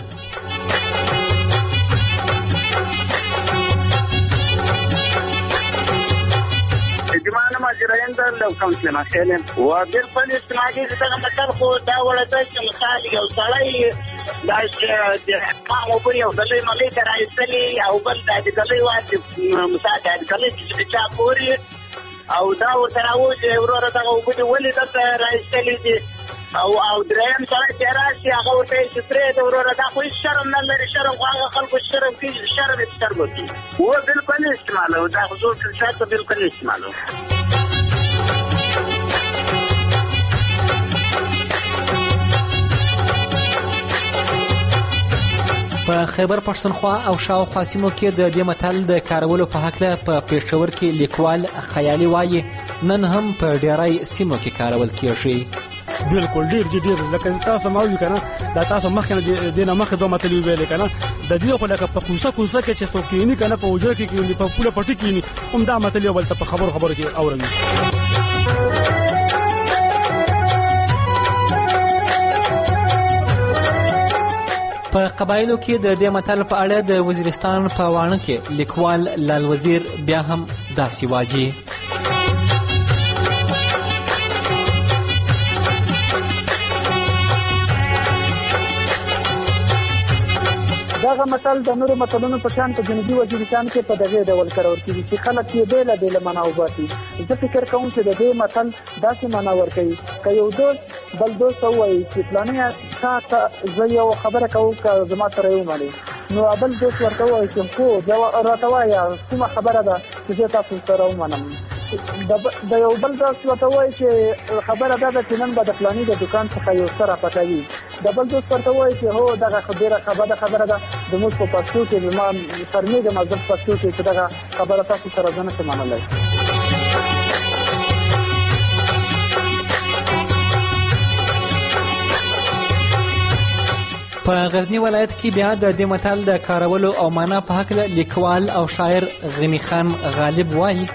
کونسلر خیلم و بالکل استعمالي دغه متل خو دا وړته چې مثال یو سړی دا چې قام په یو دلې ملي ترایستلی او بل د دلې واجب مثال د دلې چې چا پوری او دا ورته راوځي ورور دغه وګړي ولې د راایستلی دي او دریم سره چې راشي هغه ورته چې پرې د ورور دا خو شرم نه لري، شرم هغه خلکو شرم کوي، شرم یې سترګو کوي و بالکل استعمالو دا حضور څخه بالکل استعمالو. په خیبر پښتونخوا او شاوخوا سیمو کې د دې متل د کارولو په هکله په پېښور کې لیکوال خیالي وایي نن هم په ډیری سیمو کې کارول کیږي. بالکل ډیر لکه تاسو ما وی کنه دا تاسو مخکې دینه مخکې دوه متل ویل کنه د دې خو لکه په کوسه کې چې څوک یې نه کنه په وجره کې په پوله پټی کې هم دا متل یو بل ته په خبرو کې اورم. په قبایلو کې د دې متل په اړه د وزیرستان په واڼه کې لیکوال لال وزیر بیا هم داسې وایي. دغه متل د نورو متلونو په شان په جنوبي وزیرستان کې په دغه ډول کارول کیږي چې خلک یې بیل معنا وباسي. زه فکر کوم چې د دې متل داسې معنا ورکوي که یو دوست بل دوست وایي چې فلانه تا زه یو خبره کوم که زما سره یې ومنې نو بل دوست ورته وایي چې خو راته وایه کومه خبره ده چې زه تاسو سره ومنم. د یو بل دوست ورته وایي چې خبره دا ده چې نن به د فلاني د دکان څخه یو څه راپټوي. د بل دوست ورته وایي چې هو دغه خبره ده زموږ په پښتو کې زما شرمېږم زه په پښتو کې چې دغه خبره تاسو سره زه نشم منلی. په غزنی ولایت کې بیا د دې متل د کارولو او معنا په هکله لیکوال او شاعر غنی خان غالب وایي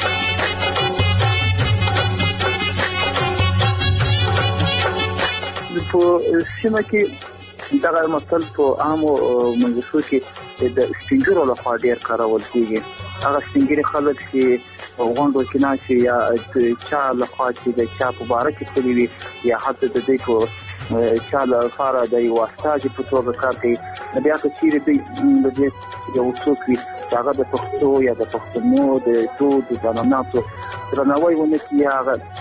په سیمه کې دغه متل په عامو منځو کې د سپینګرو لخوا ډیر کارول کیږي. هغه سپینګری خلک چې غونډو کې ناشي یا چا لخوا چې د چا په باره کې تللی وي یا حتی د دې په چا لپاره د یو استاد په توګه کار کوي. بیا که چیرې د دې یو څوک وي چې هغه د پښتو یا د پښتنو د دود د عنعناتو درناوی ونه کړي هغه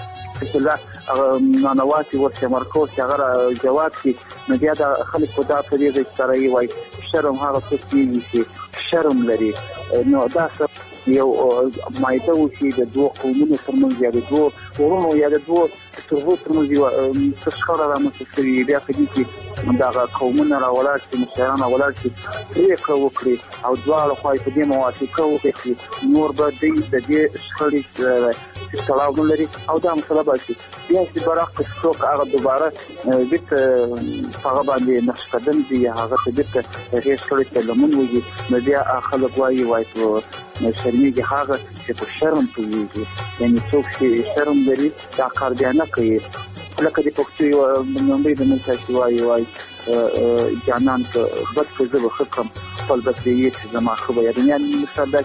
چې نانواتي ورته مرکو چې هغه جواب کې نو بیا د خلک په دا طریقې سره یې وایي شرم هغه څه چې شرم لري. نو دا یو مایده و چې د دوه قومونو ترمنځ یا د دوه ورونو یا د دوه ترغو ترمنځ یو شخړه رامنځته شوې. بیا په دې کې دغه قومونه راولاړ شي مشران راولاړ شي پرېکړه وکړي او دواړه خواوې په دې موافقه وکړي نور به د دې شخړې تړاو نه لري او دا مسله به شي. بیا چې برعکس څوک هغه دوباره بیرته هغه باندې نقش قدم دي یا هغه ته بیرته هغې شخړې ته لمن وږي نو بیا خلک وایي شرمېږي هغه چې په شرم پوهېږي. یعنې څوک چې شرم لري دا کار بیا نه کوي. لکه د پښتو یوه لومړی د ملکه چې وایي جانان که بد که زه به ښه کړم خپل بد به یې چې زما ښه به یادوم. یعنې مثال دا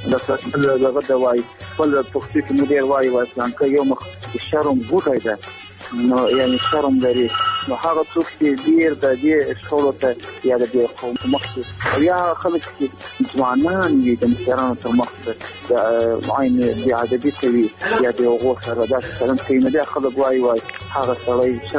چې دغه د وایي خپل پښتو کې مو ډېر وایي فلانکه یو مخ د شرم بوټی ده نو یعنې شرم لري نو هغه څوک چې ډېر د دې شخړو ته یا د دې قوم په مخ کې او یا خلک چې ځوانان وي د مشرانو تر مخ د عین بېادبي کوي یا د هغو سره داسې چلند کوي نو بیا خلک وایي هغه سړی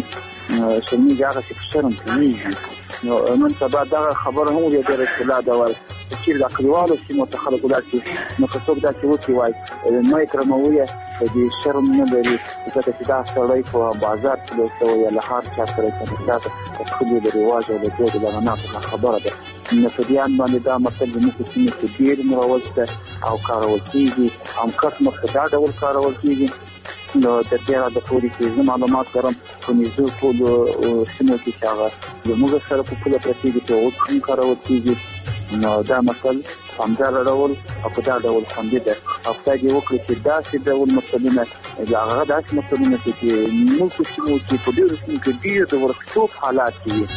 شرمېږي هغه چې په شرم پوهېږي. نو نن سبا دغه خبره هم ډېره اصطلاح ده وایي چې چیرې د کلیوالو سیمو ته خلک داسې نو که څوک داسې وکړي وایي مه یې کرمویه د دې شرم نه لري ځکه چې دا سړی په بازار کې دی شوی یا له هر چا سره چې دا د ښځو د رواج او د دود د عنعناتو خبره ده. نو په دې اند باندې دا متل زموږ په سیمه کې ډېر مروج ده او کارول کېږي او کټ مخ دا ډول کارول کېږي. نو د دې را د پوری کې زه معلومات لرم په نږدې ټولو سیمو کې چې هغه زموږ سره په پوله پرتې دي چې هغوی هم کارول کېږي. نو دا متل همدغه ډول او په دا ډول خوندي ده او خدای دې وکړي چې داسې ډول متلونه هغه داسې متلونه چې موږ په سیمو کې په ډېرو سیمو کې ډېر د ورکتوب حالات وي.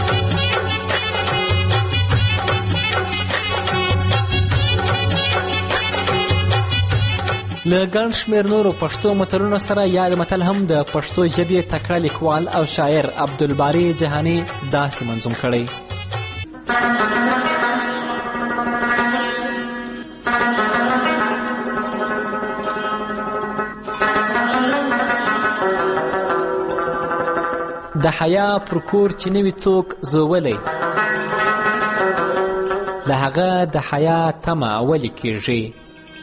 له ګڼ شمېر نورو پښتو متلونو سره یاد متل هم د پښتو ژبې تکړه لیکوال او شاعر عبدالباري جهاني داسې منظوم کړی. د حیا پر کور چې نوي څوک زوولی له هغه د حیا تمه ولې کېږي.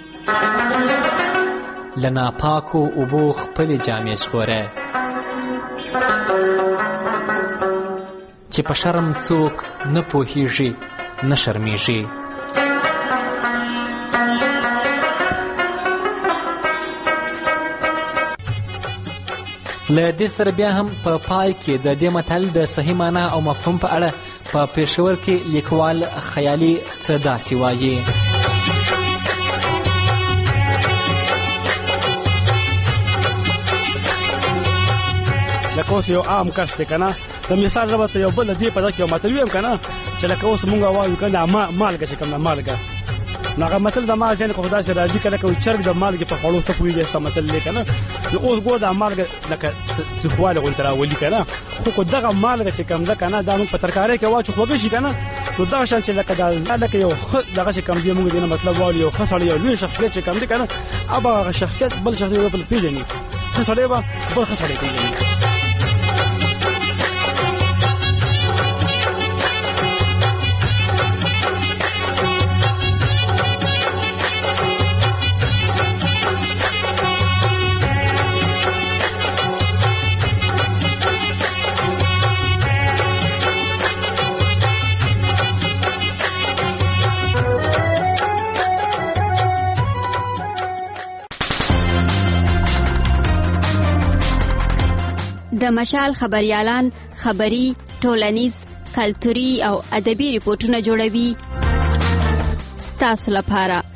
له ناپاکو اوبو خپلې جامې ژغوره چې په شرم څوک نه پوهېږي نه شرمېږي. له دې سره بیا هم په پای کې د دې متل د صحیح معنا او مفهوم په اړه په پېښور کې لیکوال خیالي څه داسې وایي. لکه اوس یو عام کس دی که نه د مثال ژبه ته یو بل د دې په ځای کې یو متل ویم که نه چې لکه اوس مونږ وایو که نه مالګه چې کوم ده مالګه نو هغه متل د مالګې نه خو داسې راځي که لکه چرګ د مالګې په خوړو څه پوهېږي څه متل دی که نه نو اوس ګوره دا مالګه لکه تریخوالی غوندې راولي که نه خو دغه مالګه چې کوم ده که نه دا موږ په ترکارۍ کې واچو خوږه شي که نه نو دا شان چې لکه یو دغه چې کم دی موږ دینه مطلب وایو یو خاص یو لوی شخصیت چې کم دی کنه ابا شخصیت بل شخصیت په پیژني خاص دی بل خاص دی پیژني. د مشال خبريالان خبري، ټولنیز، کلتوري او ادبي ریپورتونه جوړوي ستاسو لپاره.